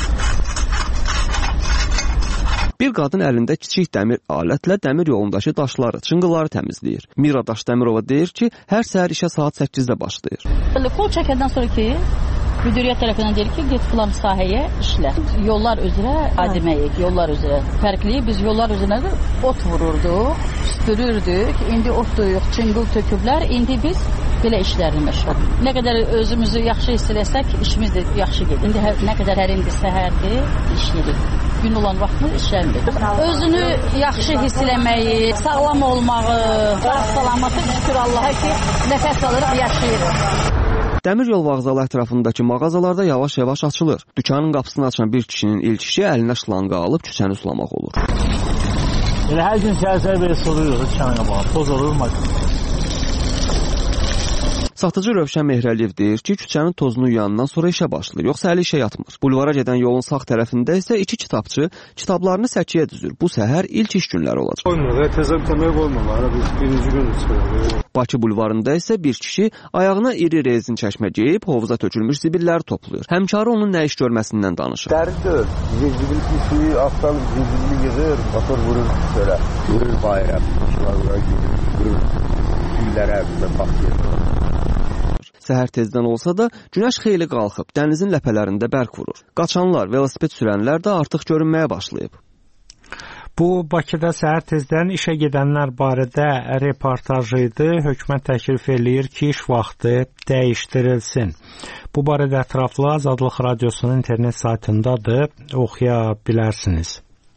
Bir qadın əlində kiçik dəmir alətlə dəmir yolundakı daşları, çınqılları təmizləyir. Mira Daşdəmirova deyir ki, hər səhər işə saat 8-də başlayır. Kol çəkəndən sonra ki, müdiriyyət tərəfindən deyir ki, get filan sahəyə işlə. Yollar üzrə adiməyik, yollar üzrə. Fərqli, biz yollar üzrə ot vururduq, süpürürdük. İndi ot da yox, çınqıl töküblər. İndi biz belə işlərlə məşğul. Nə qədər özümüzü yaxşı hiss eləsək, işimiz də yaxşı gedir. İndi nə qədər indi səhərdir, işləyirik. Gün olan vaxtımız işləmir. Özünü yaxşı hiss eləməyi, sağlam olmağı, salamatı şükür Allaha ki, nəfəs alırıq, yaşayırıq. Dəmir yol vağzalı ətrafındakı mağazalarda yavaş-yavaş açılır. Dükanın qapısını açan bir kişinin ilk işi əlinə şlanqa alıb küçəni sulamaq olur. Elə hər gün səhər belə suluruq dükanın qabağına, toz olur maşın. Satıcı Rövşən Mehrəliyev deyir ki, küçənin tozunu yuyandan sonra işə başlayır, yoxsa əli işə yatmır. Bulvara gedən yolun sağ tərəfində isə 2 kitabçı kitablarını səkiyə düzür. Bu səhər ilk iş günləri olacaq. Qoymur, təzə bitməyə qoymurlar. Biz birinci gün çıxırıq. Bakı bulvarında isə bir kişi ayağına iri rezin çəkmə geyib hovuza tökülmüş zibilləri toplayır. Həmkarı onun nə iş görməsindən danışır. Dəridir. Zibil suyu altdan zibili yığır, motor vurur belə. Vurur bayram. Maşınlara vurur. Güllərə baxır. Səhər tezdən olsa da günəş xeyli qalxıb, dənizin ləpələrində bərq vurur. Qaçanlar, velosiped sürənlər də artıq görünməyə başlayıb. Bu Bakıda səhər tezdən işə gedənlər barədə reportaj idi. Hökumət təklif eləyir ki, iş vaxtı dəyişdirilsin. Bu barədə ətraflı Azadlıq Radiosunun internet saytındadır, oxuya bilərsiniz.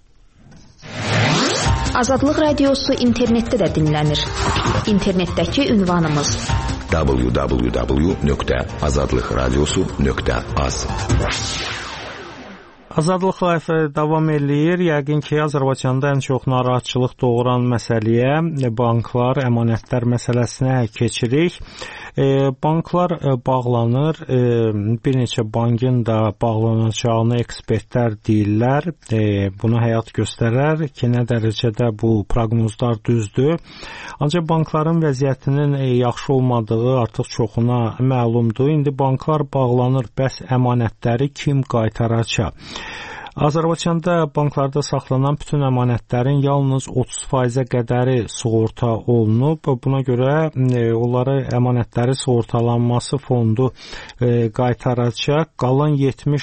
Azadlıq Radiosu internetdə də dinlənir. İnternetdəki ünvanımız www.azadlıqradiosu.az. Azadlıq Life davam eləyir. Yəqin ki, Azərbaycanda ən çox narahatçılıq doğuran məsələyə banklar, əmanətlər məsələsinə keçirik. Banklar bağlanır. Bir neçə bankın da bağlanacağını ekspertlər deyirlər. Buna həyat göstərər ki, nə dərəcədə bu proqnozlar düzdür. Ancaq bankların vəziyyətinin yaxşı olmadığı artıq çoxuna məlumdur. İndi banklar bağlanır. Bəs əmanətləri kim qaytaracaq? Azərbaycanda banklarda saxlanan bütün əmanətlərin yalnız 30%-ə qədəri sığorta olunub. Buna görə onları əmanətləri sığortalanması fondu qaytaracaq. Qalan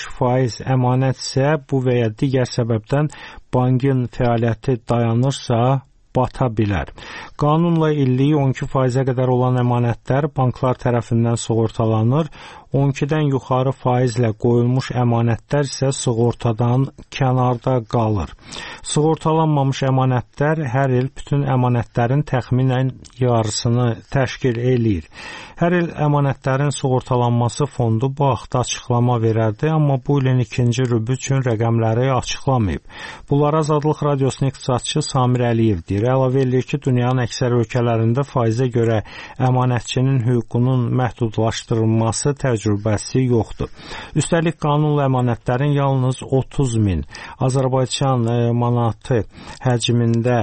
70% əmanət isə bu və ya digər səbəbdən bankın fəaliyyəti dayanırsa bata bilər. Qanunla illiyi 12%-ə qədər olan əmanətlər banklar tərəfindən sığortalanır. 12-dən yuxarı faizlə qoyulmuş əmanətlər isə sığortadan kənarda qalır. Sığortalanmamış əmanətlər hər il bütün əmanətlərin təxminən yarısını təşkil eləyir. Hər il əmanətlərin sığortalanması fondu bu haqda açıqlama verərdi, amma bu ilin ikinci rübü üçün rəqəmləri açıqlamayıb. Bunlar Azadlıq Radiosunun iqtisadçısı Samir Əliyev deyir. Əlavə eləyir ki, dünyanın əksər ölkələrində faizə görə əmanətçinin hüququnun məhdudlaşdırılması təcrübəsi yoxdur. Üstəlik qanunla əmanətlərin yalnız 30.000 Azərbaycan manatı həcmində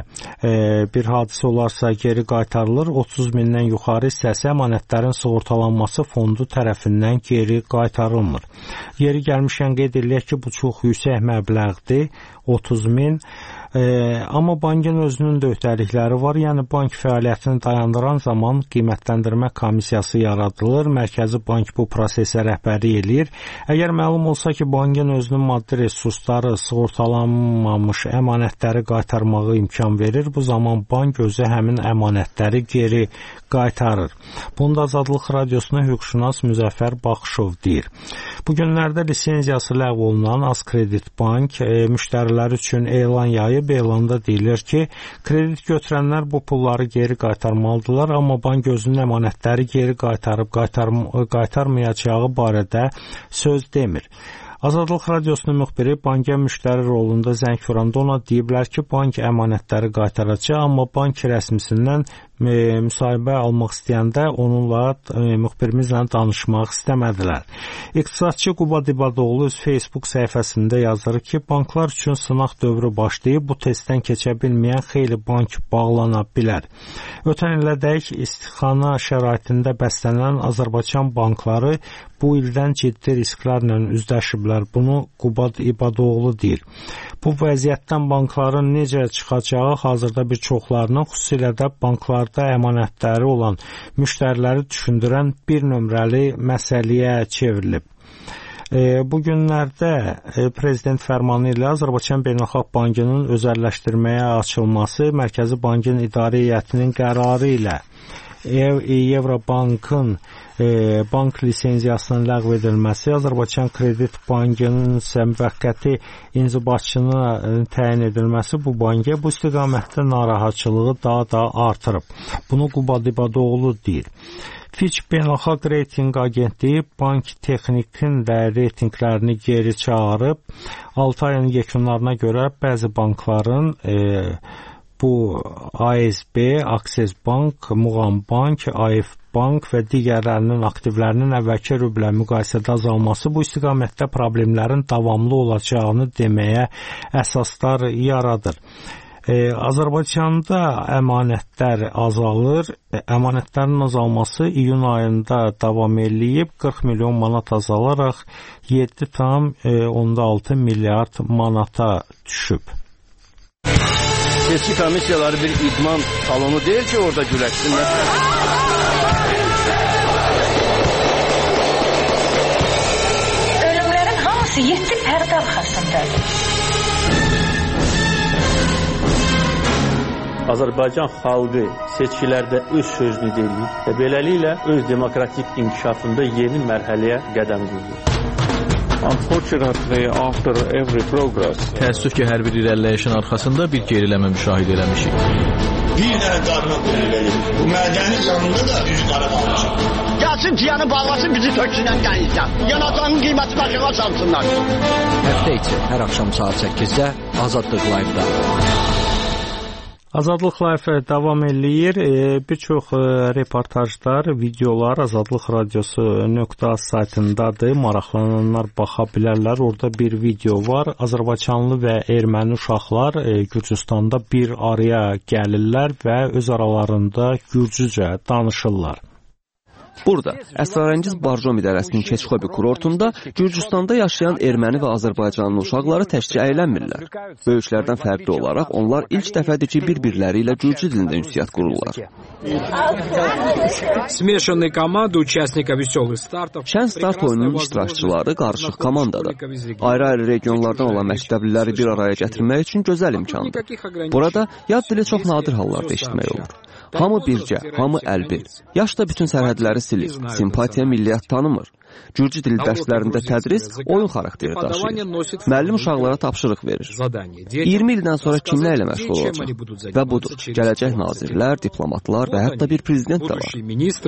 bir hadisə olarsa geri qaytarılır. 30.000-dən yuxarı hissəsi əmanətlərin sığortalanması fondu tərəfindən geri qaytarılmır. Yeri gəlmişkən qeyd edilək ki, bu çox yüksək məbləğdir. 30.000. Amma bankın özünün də öhdəlikləri var. Yəni bank fəaliyyətini dayandıran zaman qiymətləndirmə komissiyası yaradılır. Mərkəzi bank bu prosesə rəhbərlik eləyir. Əgər məlum olsa ki, bankın özünün maddi resursları sığortalanmamış əmanətləri qaytarmağı imkan verir, bu zaman bank özü həmin əmanətləri geri qaytarır. Bunu da Azadlıq Radiosuna hüquqşünas Müzəffər Baxışov deyir. Bu günlərdə lisenziyası ləğv olunan Azkredit Bank müştəriləri üçün elan yayıb. Elanda deyilir ki, kredit götürənlər bu pulları geri qaytarmalıdırlar, amma bank özünün əmanətləri geri qaytarıb qaytarmayacağı barədə söz demir. Azadlıq Radiosunun müxbiri banka müştəri rolunda zəng vuranda ona deyiblər ki, bank əmanətləri qaytaracaq, amma bank rəsmisindən müsahibə almaq istəyəndə onunla müxbirimizlə danışmaq istəmədilər. İqtisadçı Qubad İbadoğlu öz Facebook səhifəsində yazır ki, banklar üçün sınaq dövrü başlayıb, bu testdən keçə bilməyən xeyli bank bağlana bilər. Ötən ilədək istixana şəraitində bəslənən Azərbaycan bankları bu ildən ciddi risklərlə üzləşiblər. Bunu Qubad İbadoğlu deyir. Bu vəziyyətdən bankların necə çıxacağı hazırda bir çoxlarının, xüsusilə də banklarda əmanətləri olan müştəriləri düşündürən bir nömrəli məsələyə çevrilib. Bu günlərdə Prezident fərmanı ilə Azərbaycan Beynəlxalq Bankının özəlləşdirməyə açılması, Mərkəzi Bankın İdarə Heyətinin qərarı ilə Evrobankın bank lisenziyasının ləğv edilməsi, Azərbaycan Kredit Bankının isə müvəqqəti inzibatçını təyin edilməsi bu banka bu istiqamətdə narahatçılığı daha da artırıb. Bunu Qubad İbadoğlu deyir. Fitch Beynəlxalq Reytinq Agentliyi bank texnikin və reytinqlərini geri çağırıb. 6 ayın yekunlarına görə bəzi bankların bu ASB, Access Bank, Muğam Bank, AF bank və digərlərinin aktivlərinin əvvəlki rublə müqayisədə azalması bu istiqamətdə problemlərin davamlı olacağını deməyə əsaslar yaradır. Azərbaycanda əmanətlər azalır. Əmanətlərin azalması iyun ayında davam eləyib 40 milyon manat azalaraq 7,6 milyard manata düşüb. Seçki komissiyaları bir idman salonu deyil ki, orada güləşsinlər. Ölümlərin hamısı 7 pərdə arxasındadır. Azərbaycan xalqı seçkilərdə öz sözünü deyir və beləliklə öz demokratik inkişafında yeni mərhələyə qədəm qoyur. Unfortunately, after every progress, təəssüf ki, hər bir irəliləyişin arxasında bir geriləmə müşahidə eləmişik. Bir dənə qarına qulluq edir. Bu mədənin yanında da üz qara qalmışıq. Gəlsin ciyanı bağlasın, bizi töksünən dənizdən. Yanacağın qiyməti başına salsınlar. Həftə içi hər axşam saat 8-də Azadlıq Live-da. Azadlıq Live davam eləyir. Bir çox reportajlar, videolar Azadlıq Radiosu.az saytındadır. Maraqlananlar baxa bilərlər. Orada bir video var. Azərbaycanlı və erməni uşaqlar Gürcüstanda bir araya gəlirlər və öz aralarında gürcücə danışırlar. Burada əsrarəngiz Barjom idarəsinin Keçxobi kurortunda Gürcüstanda yaşayan erməni və Azərbaycanlı uşaqları təkcə əylənmirlər. Böyüklərdən fərqli olaraq onlar ilk dəfədir ki, bir-birləri ilə gürcü dilində ünsiyyət qururlar. Şən start oyununun iştirakçıları qarışıq komandadır. Ayrı-ayrı regionlardan olan məktəbliləri bir araya gətirmək üçün gözəl imkandır. Burada yad dili çox nadir hallarda eşitmək olur. Hamı bircə, hamı əlbil. Yaş da bütün sərhədləri silir. Simpatiya milliyyət tanımır. Gürcü dili dərslərində tədris oyun xarakteri daşıyır. Müəllim uşaqlara tapşırıq verir. 20 ildən sonra kimlə ilə məşğul olacaq? Və budur, gələcək nazirlər, diplomatlar və hətta bir prezident də var.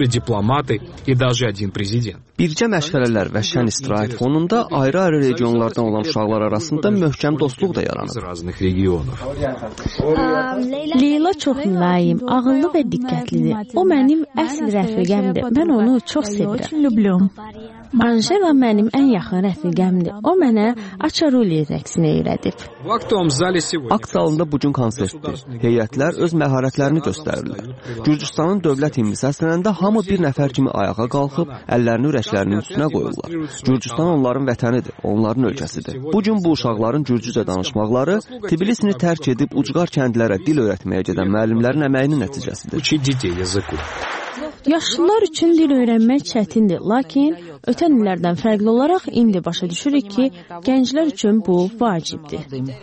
Bircə məşğələlər və şən istirahət fonunda ayrı-ayrı regionlardan olan uşaqlar arasında möhkəm dostluq da yaranır. Leyla çox mülayim, ağıllı və diqqətlidir. O mənim əsl rəfiqəmdir. Mən onu çox sevirəm. Anjela mənim ən yaxın rəfiqəmdir. O mənə Açaruli rəqsini öyrədib. Akt zalında bugün konsertdir. Heyətlər öz məharətlərini göstərirlər. Gürcüstanın dövlət himni səslənəndə hamı bir nəfər kimi ayağa qalxıb, əllərini ürəklərinin üstünə qoyurlar. Gürcüstan onların vətənidir, onların ölkəsidir. Bugün bu uşaqların gürcücə danışmaqları Tbilisini tərk edib ucqar kəndlərə dil öyrətməyə gedən müəllimlərin əməyinin nəticəsidir. Yaşlılar üçün dil öyrənmək çətindir, lakin ötən illərdən fərqli olaraq indi başa düşürük ki, gənclər üçün bu vacibdir.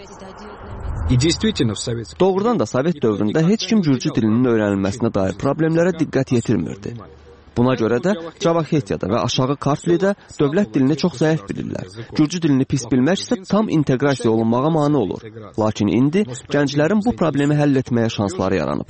Doğrudan da Sovet dövründə heç kim gürcü dilinin öyrənilməsinə dair problemlərə diqqət yetirmirdi. Buna görə də Cavakhetiyada və aşağı Kartlidə dövlət dilini çox zəif bilirlər. Gürcü dilini pis bilmək isə tam inteqrasiya olunmağa mane olur. Lakin indi gənclərin bu problemi həll etməyə şansları yaranıb.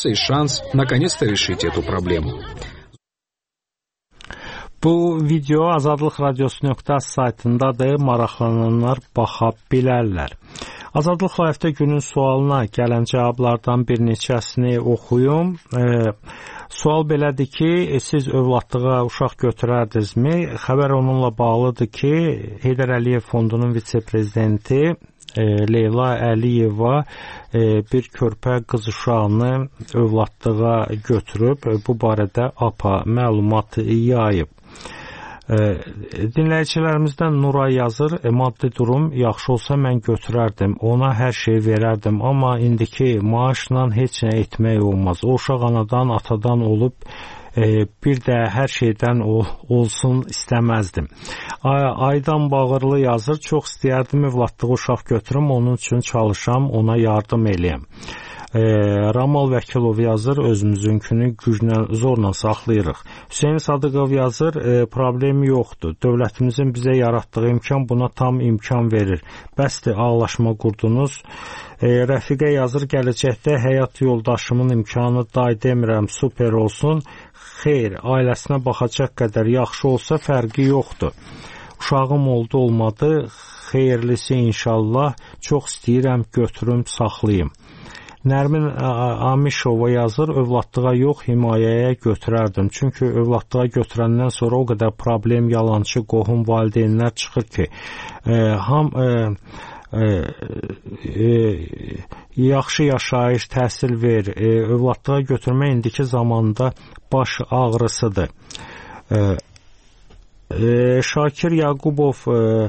Bu video Azadlıq Radiosu.az saytındadır. Maraqlananlar baxa bilərlər. Azadlıq Live-də günün sualına gələn cavablardan bir neçəsini oxuyum. Sual belədir ki, siz övladlığa uşaq götürərdinizmi? Xəbər onunla bağlıdır ki, Heydər Əliyev Fondunun vitse-prezidenti Leyla Əliyeva bir körpə qız uşağını övladlığa götürüb. Bu barədə APA məlumat yayıb. Dinləyicilərimizdən Nuray yazır, maddi durum yaxşı olsa mən götürərdim, ona hər şey verərdim, amma indiki maaşla heç nə etmək olmaz. O uşaq anadan, atadan olub, bir də hər şeydən olsun istəməzdim. Aydan Bağırlı yazır, çox istəyərdim övladlığı uşaq götürüm, onun üçün çalışam, ona yardım eləyəm. Ramal Vəkilov yazır, özümüzünkünü güclə, zorla saxlayırıq. Hüseyin Sadıqov yazır, problem yoxdur. Dövlətimizin bizə yaratdığı imkan buna tam imkan verir. Bəsdir, ağlaşma qurdunuz. Rəfiqə yazır, gələcəkdə həyat yoldaşımın imkanı day demirəm, super olsun. Xeyr, ailəsinə baxacaq qədər yaxşı olsa fərqi yoxdur. Uşağım oldu, olmadı, xeyirlisi inşallah. Çox istəyirəm, götürüm, saxlayım. Nərmin Amişova yazır, övladlığa yox, himayəyə götürərdim. Çünki övladlığa götürəndən sonra o qədər problem, yalançı, qohum, valideynlər çıxır ki, yaxşı yaşayış, təhsil ver, övladlığa götürmək indiki zamanda baş ağrısıdır. Şakir Yaqubov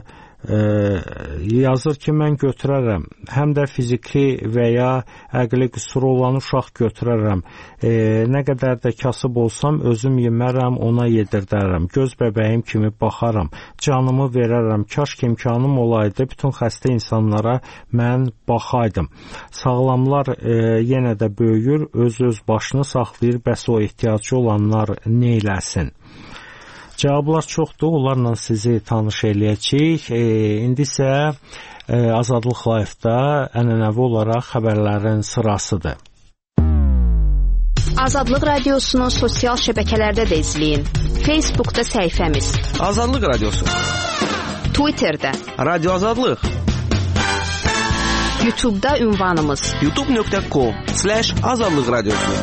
yazır ki, mən götürərəm. Həm də fiziki və ya əqli qüsuru olan uşaq götürərəm. Nə qədər də kasıb olsam, özüm yemərəm, ona yedirdərəm. Göz bəbəyim kimi baxaram. Canımı verərəm. Kaş ki imkanım olaydı, bütün xəstə insanlara mən baxaydım. Sağlamlar yenə də böyüyür, öz başını saxlayır, bəs o ehtiyacı olanlar neyləsin? Cavablar çoxdur, onlarla sizi tanış eləyəcəyik. İndi isə Azadlıq Live-da ənənəvi olaraq xəbərlərin sırasıdır. Azadlıq Radiosunu sosial şəbəkələrdə də izləyin. Facebookda səhifəmiz Azadlıq Radiosu, Twitterdə Radio Azadlıq, YouTube'da ünvanımız youtube.com/Azadlıq Radiosu.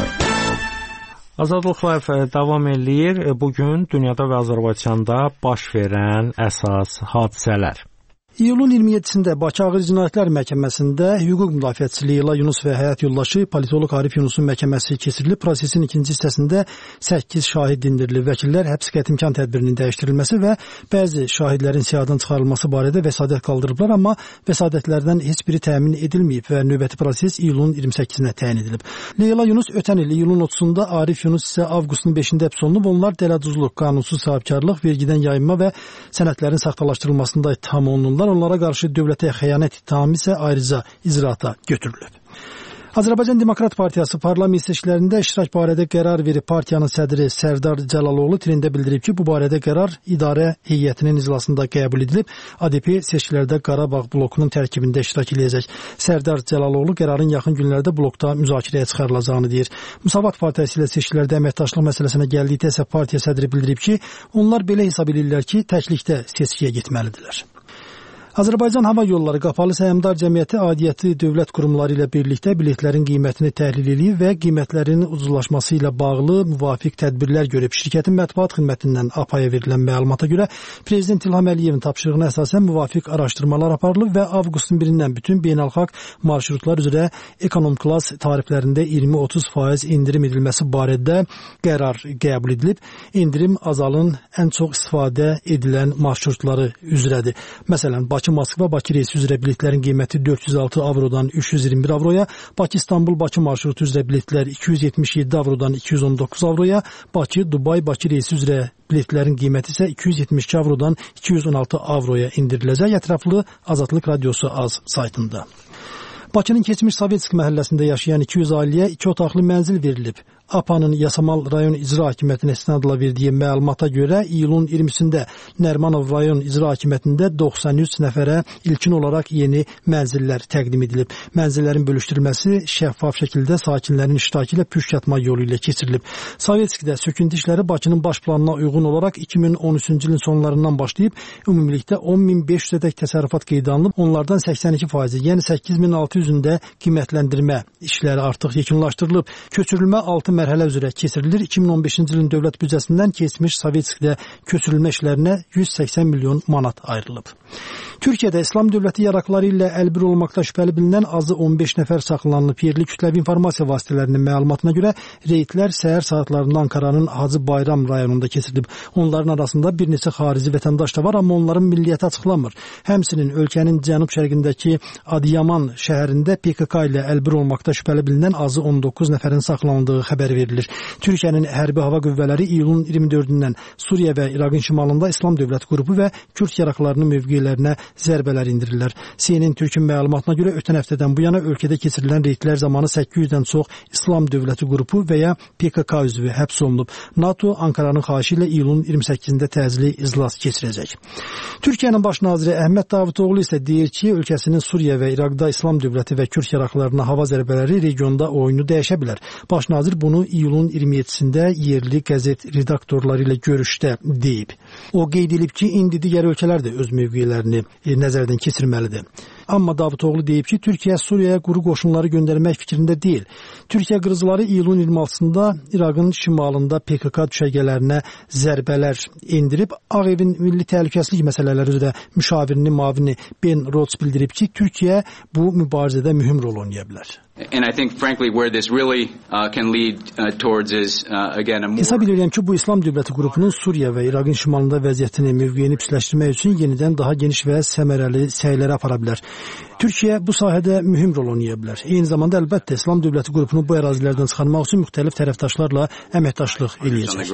Azadlıq Live davam eləyir. Bugün dünyada və Azərbaycanda baş verən əsas hadisələr. İyulun 27-sində Bakı Ağır Cinayətlər Məhkəməsində hüquq müdafiəçisi Leyla Yunus və həyat yoldaşı politoloq Arif Yunusun məhkəməsi keçirilib. Prosesin ikinci hissəsində 8 şahid dindirilib. Vəkillər həbs qəti imkan tədbirinin dəyişdirilməsi və bəzi şahidlərin siyahıdan çıxarılması barədə vəsadət qaldırıblar, amma vəsadətlərdən heç biri təmin edilməyib və növbəti proses iyulun 28-nə təyin edilib. Leyla Yunus ötən il iyulun 30-da, Arif Yunus isə avqustun 5-də həbs olunub. Onlar dələduzluq, qanunsuz sahibkarlıq, vergidən yayınma və sənədlərin saxtalaşdırılmasında ittiham olunurlar. Onlara qarşı dövlətə xəyanət ittihamı isə ayrıca icraata götürülüb. Azərbaycan Demokrat Partiyası parlament seçkilərində iştirak barədə qərar verib. Partiyanın sədri Sərdar Cəlaloğlu trində bildirib ki, bu barədə qərar idarə heyətinin iclasında qəbul edilib. ADP seçkilərdə Qarabağ blokunun tərkibində iştirak edəcək. Sərdar Cəlaloğlu qərarın yaxın günlərdə blokda müzakirəyə çıxarılacağını deyir. Müsavat Partiyası ilə seçkilərdə əməkdaşlıq məsələsinə gəldikdə isə partiya sədri bildirib ki, onlar belə hesab edirlər ki, təklikdə seçkiyə getməlidirlər. Azərbaycan Hava Yolları Qapalı Səhmdar Cəmiyyəti aidiyyatı dövlət qurumları ilə birlikdə biletlərin qiymətini təhlil edib və qiymətlərin ucuzlaşması ilə bağlı müvafiq tədbirlər görüb. Şirkətin mətbuat xidmətindən APAya verilən məlumata görə Prezident İlham Əliyevin tapşırığına əsasən müvafiq araşdırmalar aparılıb və avqustun 1-dən bütün beynəlxalq marşrutlar üzrə ekonom klass tariflərində 20-30% indirim edilməsi barədə qərar qəbul edilib. İndirim azalın ən çox istifadə edilən marşrutları üzrədir. Məsələn, Bakı-Moskva, Bakı reysi üzrə biletlərin qiyməti 406 avrodan 321 avroya, Bakı-İstanbul-Bakı marşrutu üzrə biletlər 277 avrodan 219 avroya, Bakı-Dubay, Bakı reysi üzrə biletlərin qiyməti isə 272 avrodan 216 avroya indiriləcək. Ətraflı Azadlıq Radiosu AZ saytında. Bakının keçmiş Sovetski məhəlləsində yaşayan 200 ailəyə 2 otaqlı mənzil verilib. APA'nın Yasamal rayon icra hakimiyyətinə istinadla verdiyi məlumata görə iyulun 20-sində Nərmanov rayon icra hakimiyyətində 93 nəfərə ilkin olaraq yeni mənzillər təqdim edilib. Mənzillərin bölüşdürülməsi şəffaf şəkildə sakinlərin iştirakı ilə püşkatma yolu ilə keçirilib. Sovetskidə söküntü işləri Bakının baş planına uyğun olaraq 2013-cü ilin sonlarından başlayıb ümumilikdə 10.500-ədək təsərrüfat qeydə alınıb. Onlardan 82%, yəni 8.600-ündə qiymətləndirmə işləri artıq yekunlaşdırılıb. Köçürülmə 6 mərhələ üzrə keçirilir. 2015-ci ilin dövlət büdcəsindən keçmiş Sovetskidə köçürülmə işlərinə 180 milyon manat ayrılıb. Türkiyədə İslam dövləti yaraqları ilə əlbir olmaqda şübhəli bilinən azı 15 nəfər saxlanılıb. Yerli kütləvi informasiya vasitələrinin məlumatına görə reydlər səhər saatlarında Ankaranın Hacı Bayram rayonunda keçirilib. Onların arasında bir neçə xarici vətəndaş da var, amma onların milliyyəti açıqlanmır. Həmçinin ölkənin cənub-şərqindəki Adiyaman şəhərində PKK ilə əlbir olmaqda şübhəli bilinən azı 19 nəfərin saxlanıldığı xəbər verilir. Türkiyənin hərbi hava qüvvələri iyulun 24-dən Suriya və İraqın şimalında İslam dövləti qrupu və Kürd yaraqlarının mövqelərinə zərbələr indirirlər. CNN Türkün məlumatına görə ötən həftədən bu yana ölkədə keçirilən reydlər zamanı 800-dən çox İslam dövləti qrupu və ya PKK üzvü həbs olunub. NATO Ankaranın xahişi ilə iyulun 28-də təcili iclas keçirəcək. Türkiyənin baş naziri Əhməd Davutoğlu isə deyir ki, ölkəsinin Suriya və İraqda İslam dövləti və Kürd yaraqlarına hava zərbələri regionda oyunu dəyişə bilər. Baş nazir bunu iyulun 27-sində yerli qəzet redaktorları ilə görüşdə deyib. O qeyd edib ki, indi digər ölkələr də öz mövqelərini nəzərdən keçirməlidir. Amma Davutoğlu deyib ki, Türkiyə Suriyaya quru qoşunları göndərmək fikrində deyil. Türkiyə qırıcıları iyulun 26-sında İraqın şimalında PKK düşərgələrinə zərbələr endirib. Ağ Evin Milli Təhlükəsizlik məsələləri üzrə müşavirinin müavini Ben Rhodes bildirib ki, Türkiyə bu mübarizədə mühüm rol oynaya bilər. And I think, frankly, where this really can lead towards is, again, a more... Hesab edirəm ki, bu İslam Dövləti qrupunun Suriya və İraqın şimalında vəziyyətini, mövqeyini pisləşdirmək üçün yenidən daha geniş və səmərəli səyləri apara bilər. Türkiyə bu sahədə mühüm rol oynaya bilər. Eyni zamanda əlbəttə İslam Dövləti qrupunu bu ərazilərdən çıxarmaq üçün müxtəlif tərəfdaşlarla əməkdaşlıq eləyəcək.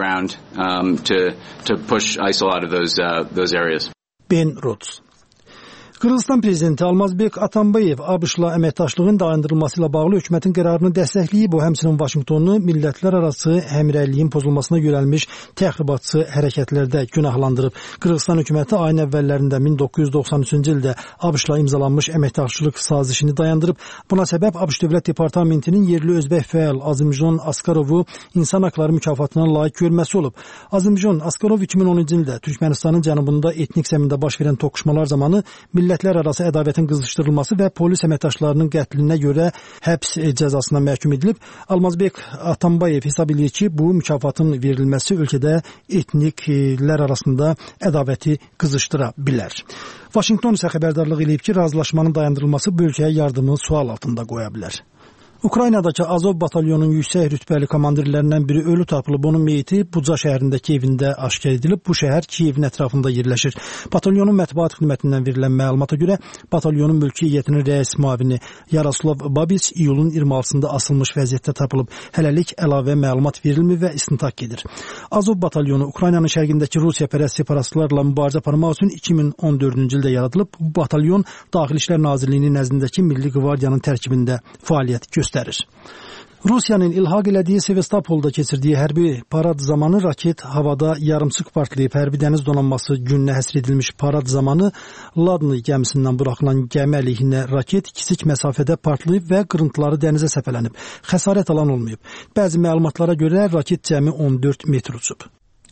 Ben Rhodes. Qırğızstan prezidenti Almazbek Atambayev ABŞ-la əməkdaşlığın dayandırılması ilə bağlı hökumətin qərarını dəstəkləyib. O, həmçinin Vaşinqtonu millətlər arası həmrəyliyin pozulmasına yönəlmiş təxribatçı hərəkətlərdə günahlandırıb. Qırğızstan hökuməti ayın əvvəllərində 1993-cü ildə ABŞ-la imzalanmış əməkdaşlıq sazişini dayandırıb. Buna səbəb ABŞ Dövlət Departamentinin yerli özbək fəal Azimjon Askarovu insan haqları mükafatına layiq görməsi olub. Azimjon Askarov 2010-cu ildə Türkmənistanın cənubunda etnik zəmində baş verən toqquşmalar zamanı millətlər arası ədavətin qızışdırılması və polis əməkdaşlarının qətlinə görə həbs cəzasına məhkum edilib. Almazbek Atambayev hesab edir ki, bu mükafatın verilməsi ölkədə etniklər arasında ədavəti qızışdıra bilər. Vaşinqton isə xəbərdarlıq edib ki, razılaşmanın dayandırılması bu ölkəyə yardımı sual altında qoya bilər. Ukraynadakı Azov batalyonunun yüksək rütbəli komandirlərindən biri ölü tapılıb. Onun meyiti Buca şəhərindəki evində aşkar edilib. Bu şəhər Kiyevin ətrafında yerləşir. Batalyonun mətbuat xidmətindən verilən məlumata görə batalyonun mülki heyətinin rəis müavini Yaroslav Babic iyulun 26-sında asılmış vəziyyətdə tapılıb. Hələlik əlavə məlumat verilmir və istintaq gedir. Azov batalyonu Ukraynanın şərqindəki Rusiyapərəst separatistlərlə mübarizə aparmaq üçün 2014-cü ildə yaradılıb. Bu batalyon Daxili İşlər Nazirliyinin nəzdindəki Milli Qvardiyanın tərkibində fəaliyyət göstərir. Rusiyanın ilhaq elədiyi Sevastopolda keçirdiyi hərbi parad zamanı raket havada yarımçıq partlayıb. Hərbi dəniz donanması gününə həsr edilmiş parad zamanı Ladny gəmisindən buraxılan gəmi əleyhinə raket kiçik məsafədə partlayıb və qırıntıları dənizə səpələnib. Xəsarət alan olmayıb. Bəzi məlumatlara görə raket cəmi 14 metr uçub.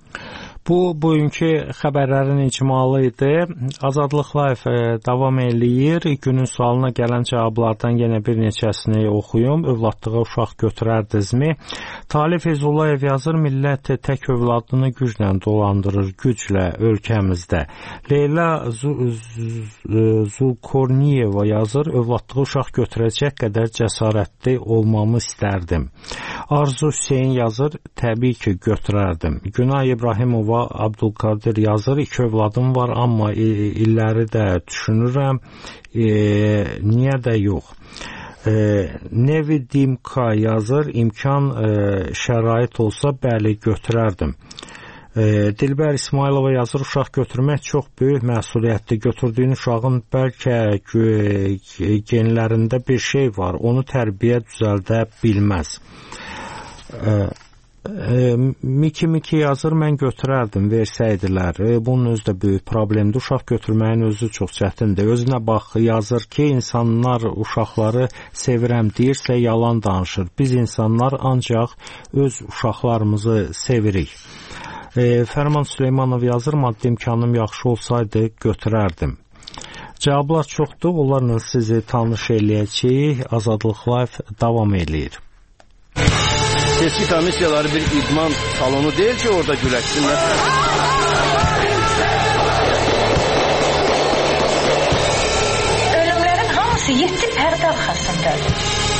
Bu, bugünkü xəbərlərin icmalı idi. Azadlıq Live davam eləyir. Günün sualına gələn cavablardan yenə bir neçəsini oxuyum. Övladlığa uşaq götürərdinizmi? Talib Feyzullayev yazır, millət tək övladını güclə dolandırır, güclə ölkəmizdə. Leyla Zulkorniyeva yazır, övladlığa uşaq götürəcək qədər cəsarətli olmamı istərdim. Arzu Hüseyin yazır, təbii ki götürərdim. Günay İbrahimova Abdülkadir yazır, 2 övladım var, amma illəri də düşünürəm, niyə də yox. Nevi Dimka yazır, imkan şərait olsa bəli götürərdim. Dilbər İsmailova yazır, uşaq götürmək çox böyük məsuliyyətdir. Götürdüyün uşağın bəlkə genlərində bir şey var, onu tərbiyə düzəldə bilməz. Miki yazır, mən götürərdim, versəydilər. Bunun özü də böyük problemdir. Uşaq götürməyin özü çox çətindir. Özünə bax, yazır ki, insanlar uşaqları sevirəm deyirsə yalan danışır. Biz insanlar ancaq öz uşaqlarımızı sevirik. Fərman Süleymanov yazır, maddi imkanım yaxşı olsaydı götürərdim. Cavablar çoxdur, onlarla sizi tanış eləyəcəyik. Azadlıq Live davam eləyir. Seçki komissiyaları bir idman salonu deyil ki, orada güləşsinlər. Ölümlərin hamısı 7 pərdə arxasındadır.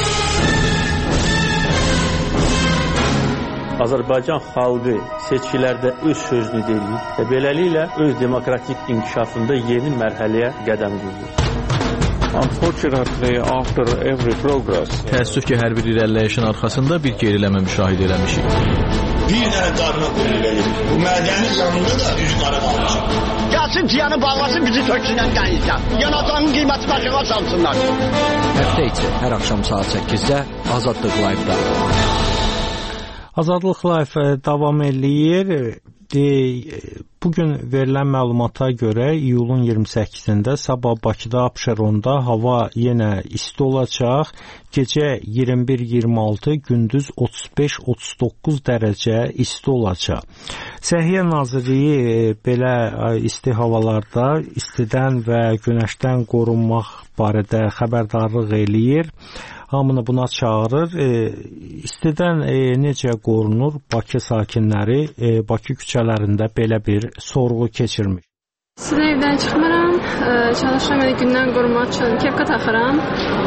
Azərbaycan xalqı seçkilərdə öz sözünü deyir və beləliklə öz demokratik inkişafında yeni mərhələyə qədəm qoyur. Unfortunately, after every progress, təəssüf ki, hər bir irəliləyişin arxasında bir geriləmə müşahidə eləmişik. Bir dənə qarına qoyulur. Bu mədəni yanında da üç qara qalmışıq. Gəlsin ciyanı bağlasın, bizi töksünən qənizdən. Yanacağın qiyməti başına salsınlar. Həftə içi hər axşam saat 8-də Azadlıq Live-da. Azadlıq Live davam eləyir. bugün verilən məlumata görə iyulun 28-də sabah Bakıda, Abşeronda hava yenə isti olacaq. Gecə 21-26, gündüz 35-39 dərəcə isti olacaq. Səhiyyə Nazirliyi belə isti havalarda istidən və günəşdən qorunmaq barədə xəbərdarlıq eləyir. Hamını buna çağırır. İstidən necə qorunur? Bakı sakinləri Bakı küçələrində belə bir sorğu keçirmiş. Sizin evdən çıxmıram, çalışıram gündən qorumaq üçün kepka taxıram,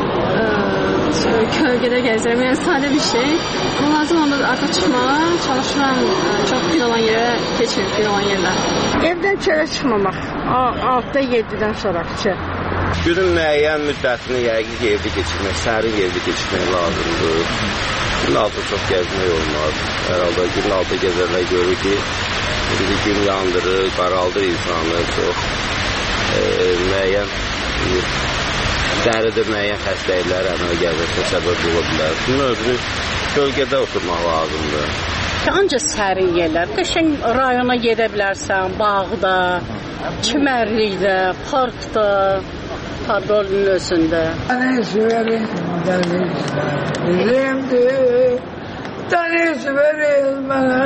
kölgədə gəzirəm, yəni sadə bir şey. Lazım onda artıq çıxmağa çalışıram, çox gün olan yerə keçirib gün olan yerdə. Evdən çölə çıxmamaq, 6-7-dən sonraki. Günün müəyyən müddətini yəqin ki, evdə keçirmək, sərin evdə keçirmək lazımdır. Gün altı çox gəzmək olmaz. Hər halda günün altı gəzərlər görür ki, indi gün yandırır, qaraldır insanı çox. Müəyyən dəridə müəyyən xəstəliklər əmələ gəlməsinə səbəb ola bilər. Bunun öbürü kölgədə oturmaq lazımdır. Ancaq sərin yerlər, qəşəng rayona gedə bilərsən, bağda, çimərlikdə, parkda, parkların özündə. Dəniz verin, denizimdir, dəniz verilmənə.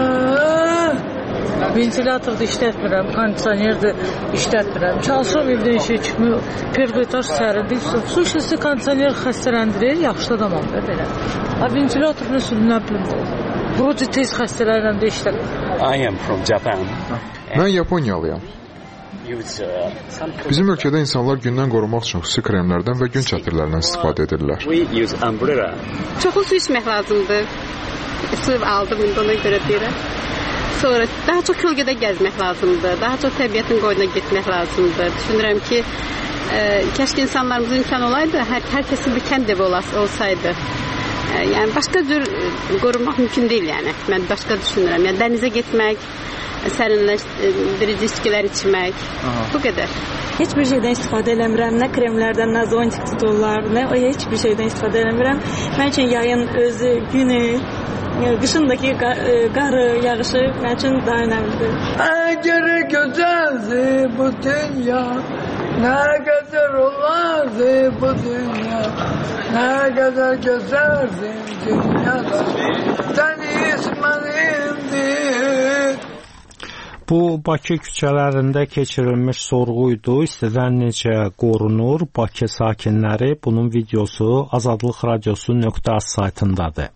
Ventilatorda işlətmirəm, kondisionerdə işlətmirəm. Çalışıram evdən işə çıxmıyor, perqüitaj sərindir. Su şişəsi kondisioner xəstələndirir, yaxşı adamam da belə. Ventilator nə bilim, Burcu tez xəstələrlə də işlətmir. I am from Japan. Mən Yaponiyalıyam. Bizim ölkədə insanlar gündən qorumaq üçün xüsusi kremlərdən və gün çətirlərindən istifadə edirlər. Çoxlu su içmək lazımdır. Su aldım, indi ona görə deyirəm. Sonra daha çox kölgədə gəzmək lazımdır. Daha çox təbiətin qoynuna getmək lazımdır. Düşünürəm ki, kəşke insanlarımızın imkanı olaydı, hər kəsin bir kənd evi olsaydı. Yəni başqa cür qorumaq mümkün deyil yəni. Mən başqa düşünürəm. Yəni dənizə getmək, sərinləşdirici içkilər içmək. Bu qədər. Heç bir şeydən istifadə eləmirəm. Nə kremlərdən, nə zontik tutullar, nə heç bir şeydən istifadə eləmirəm. Mən üçün yayın özü, günü, qışındakı qarı, yağışı mən üçün daha önəmlidir. Əgər gözəldir bu dünya, nə qədər olardır bu dünya, nə qədər gözəldir dünyada, dəniz mənimdir. Bu Bakı küçələrində keçirilmiş sorğuydu. İstidən necə qorunur? Bakı sakinləri, bunun videosu azadlıqradiosu.az saytındadır.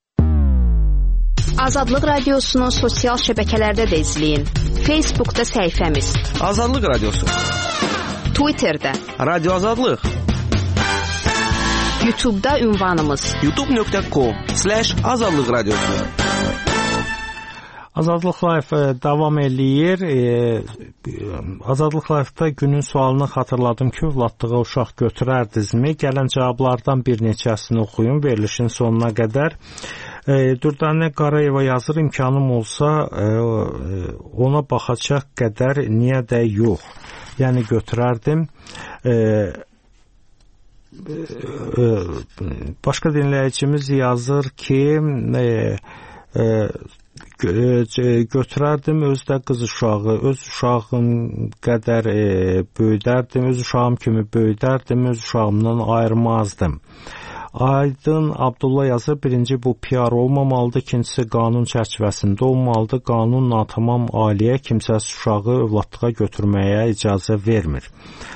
Azadlıq Radiosunu sosial şəbəkələrdə də izləyin. Facebookda səhifəmiz Azadlıq Radiosu, Twitterdə Radio Azadlıq, YouTube'da ünvanımız youtube.com/azadlıq radiosu. Azadlıq Live davam eləyir. Azadlıq Live-da günün sualını xatırladım ki, övladlığa uşaq götürərdinizmi? Gələn cavablardan bir neçəsini oxuyun verilişin sonuna qədər. Dürdanə Qarayeva yazır, imkanım olsa ona baxacaq qədər niyə də yox. Yəni götürərdim. Başqa dinləyicimiz yazır ki, götürərdim, özdə qız uşağı, öz uşağım qədər böyüdərdim, öz uşağım kimi böyüdərdim, öz uşağımdan ayırmazdım. Aydın Abdullah yazır, birinci bu PR olmamalıdır, ikincisi qanun çərçivəsində olmalıdır. Qanun natamam aliyə kimsəsiz uşağı övladlığa götürməyə icazə vermir.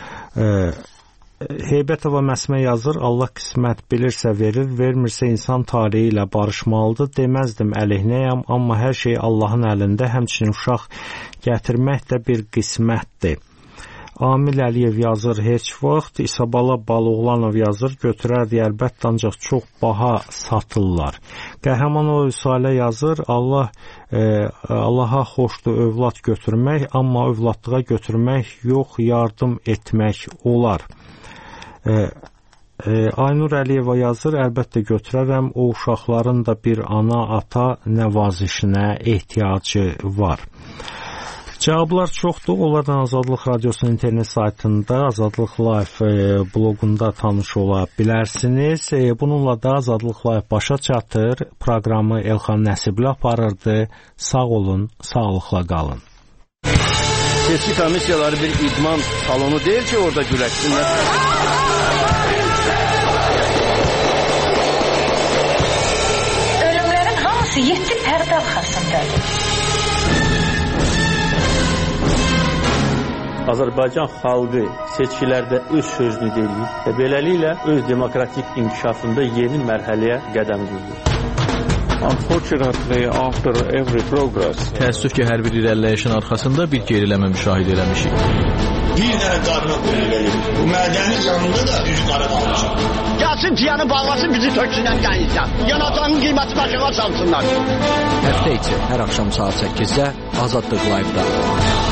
Heybətova Məsmə yazır, Allah qismət bilirsə verir, vermirsə insan taleyi ilə barışmalıdır. Deməzdim əleyhinəyəm, amma hər şey Allahın əlində, həmçinin uşaq gətirmək də bir qismətdir. Amil Əliyev yazır, heç vaxt. İsabala Balıqlanov yazır, götürərdi əlbəttə, ancaq çox baha satırlar. Qəhrəmanov Salə yazır, Allaha xoşdur övlad götürmək, amma övladlığa götürmək yox, yardım etmək olar. Aynur Əliyeva yazır, əlbəttə götürərəm, o uşaqların da bir ana, ata nəvazişinə ehtiyacı var. Cavablar çoxdur. Onlardan Azadlıq Radiosunun internet saytında, Azadlıq Live bloqunda tanış ola bilərsiniz. Bununla da Azadlıq Live başa çatır. Proqramı Elxan Nəsibli aparırdı. Sağ olun, sağlıqla qalın. Seçki komissiyaları bir idman salonu deyil ki, orada güləşsinlər. Ölümlərin hamısı 7 pərdə arxasındadır. Azərbaycan xalqı seçkilərdə öz sözünü deyir və beləliklə öz demokratik inkişafında yeni mərhələyə qədəm qoyur. Unfortunately, after every progress, təəssüf ki, hər bir irəliləyişin arxasında bir geriləmə müşahidə eləmişik. Bir dənə qarına qoyulur. Bu mədənin yanında da üz qara qalmışıq. Gəlsin tiyanı bağlasın, bizi töksünən gəlirsən. Yanacağın qiyməti başına salsınlar. Həftə içi hər axşam saat 8-də Azadlıq Live-da.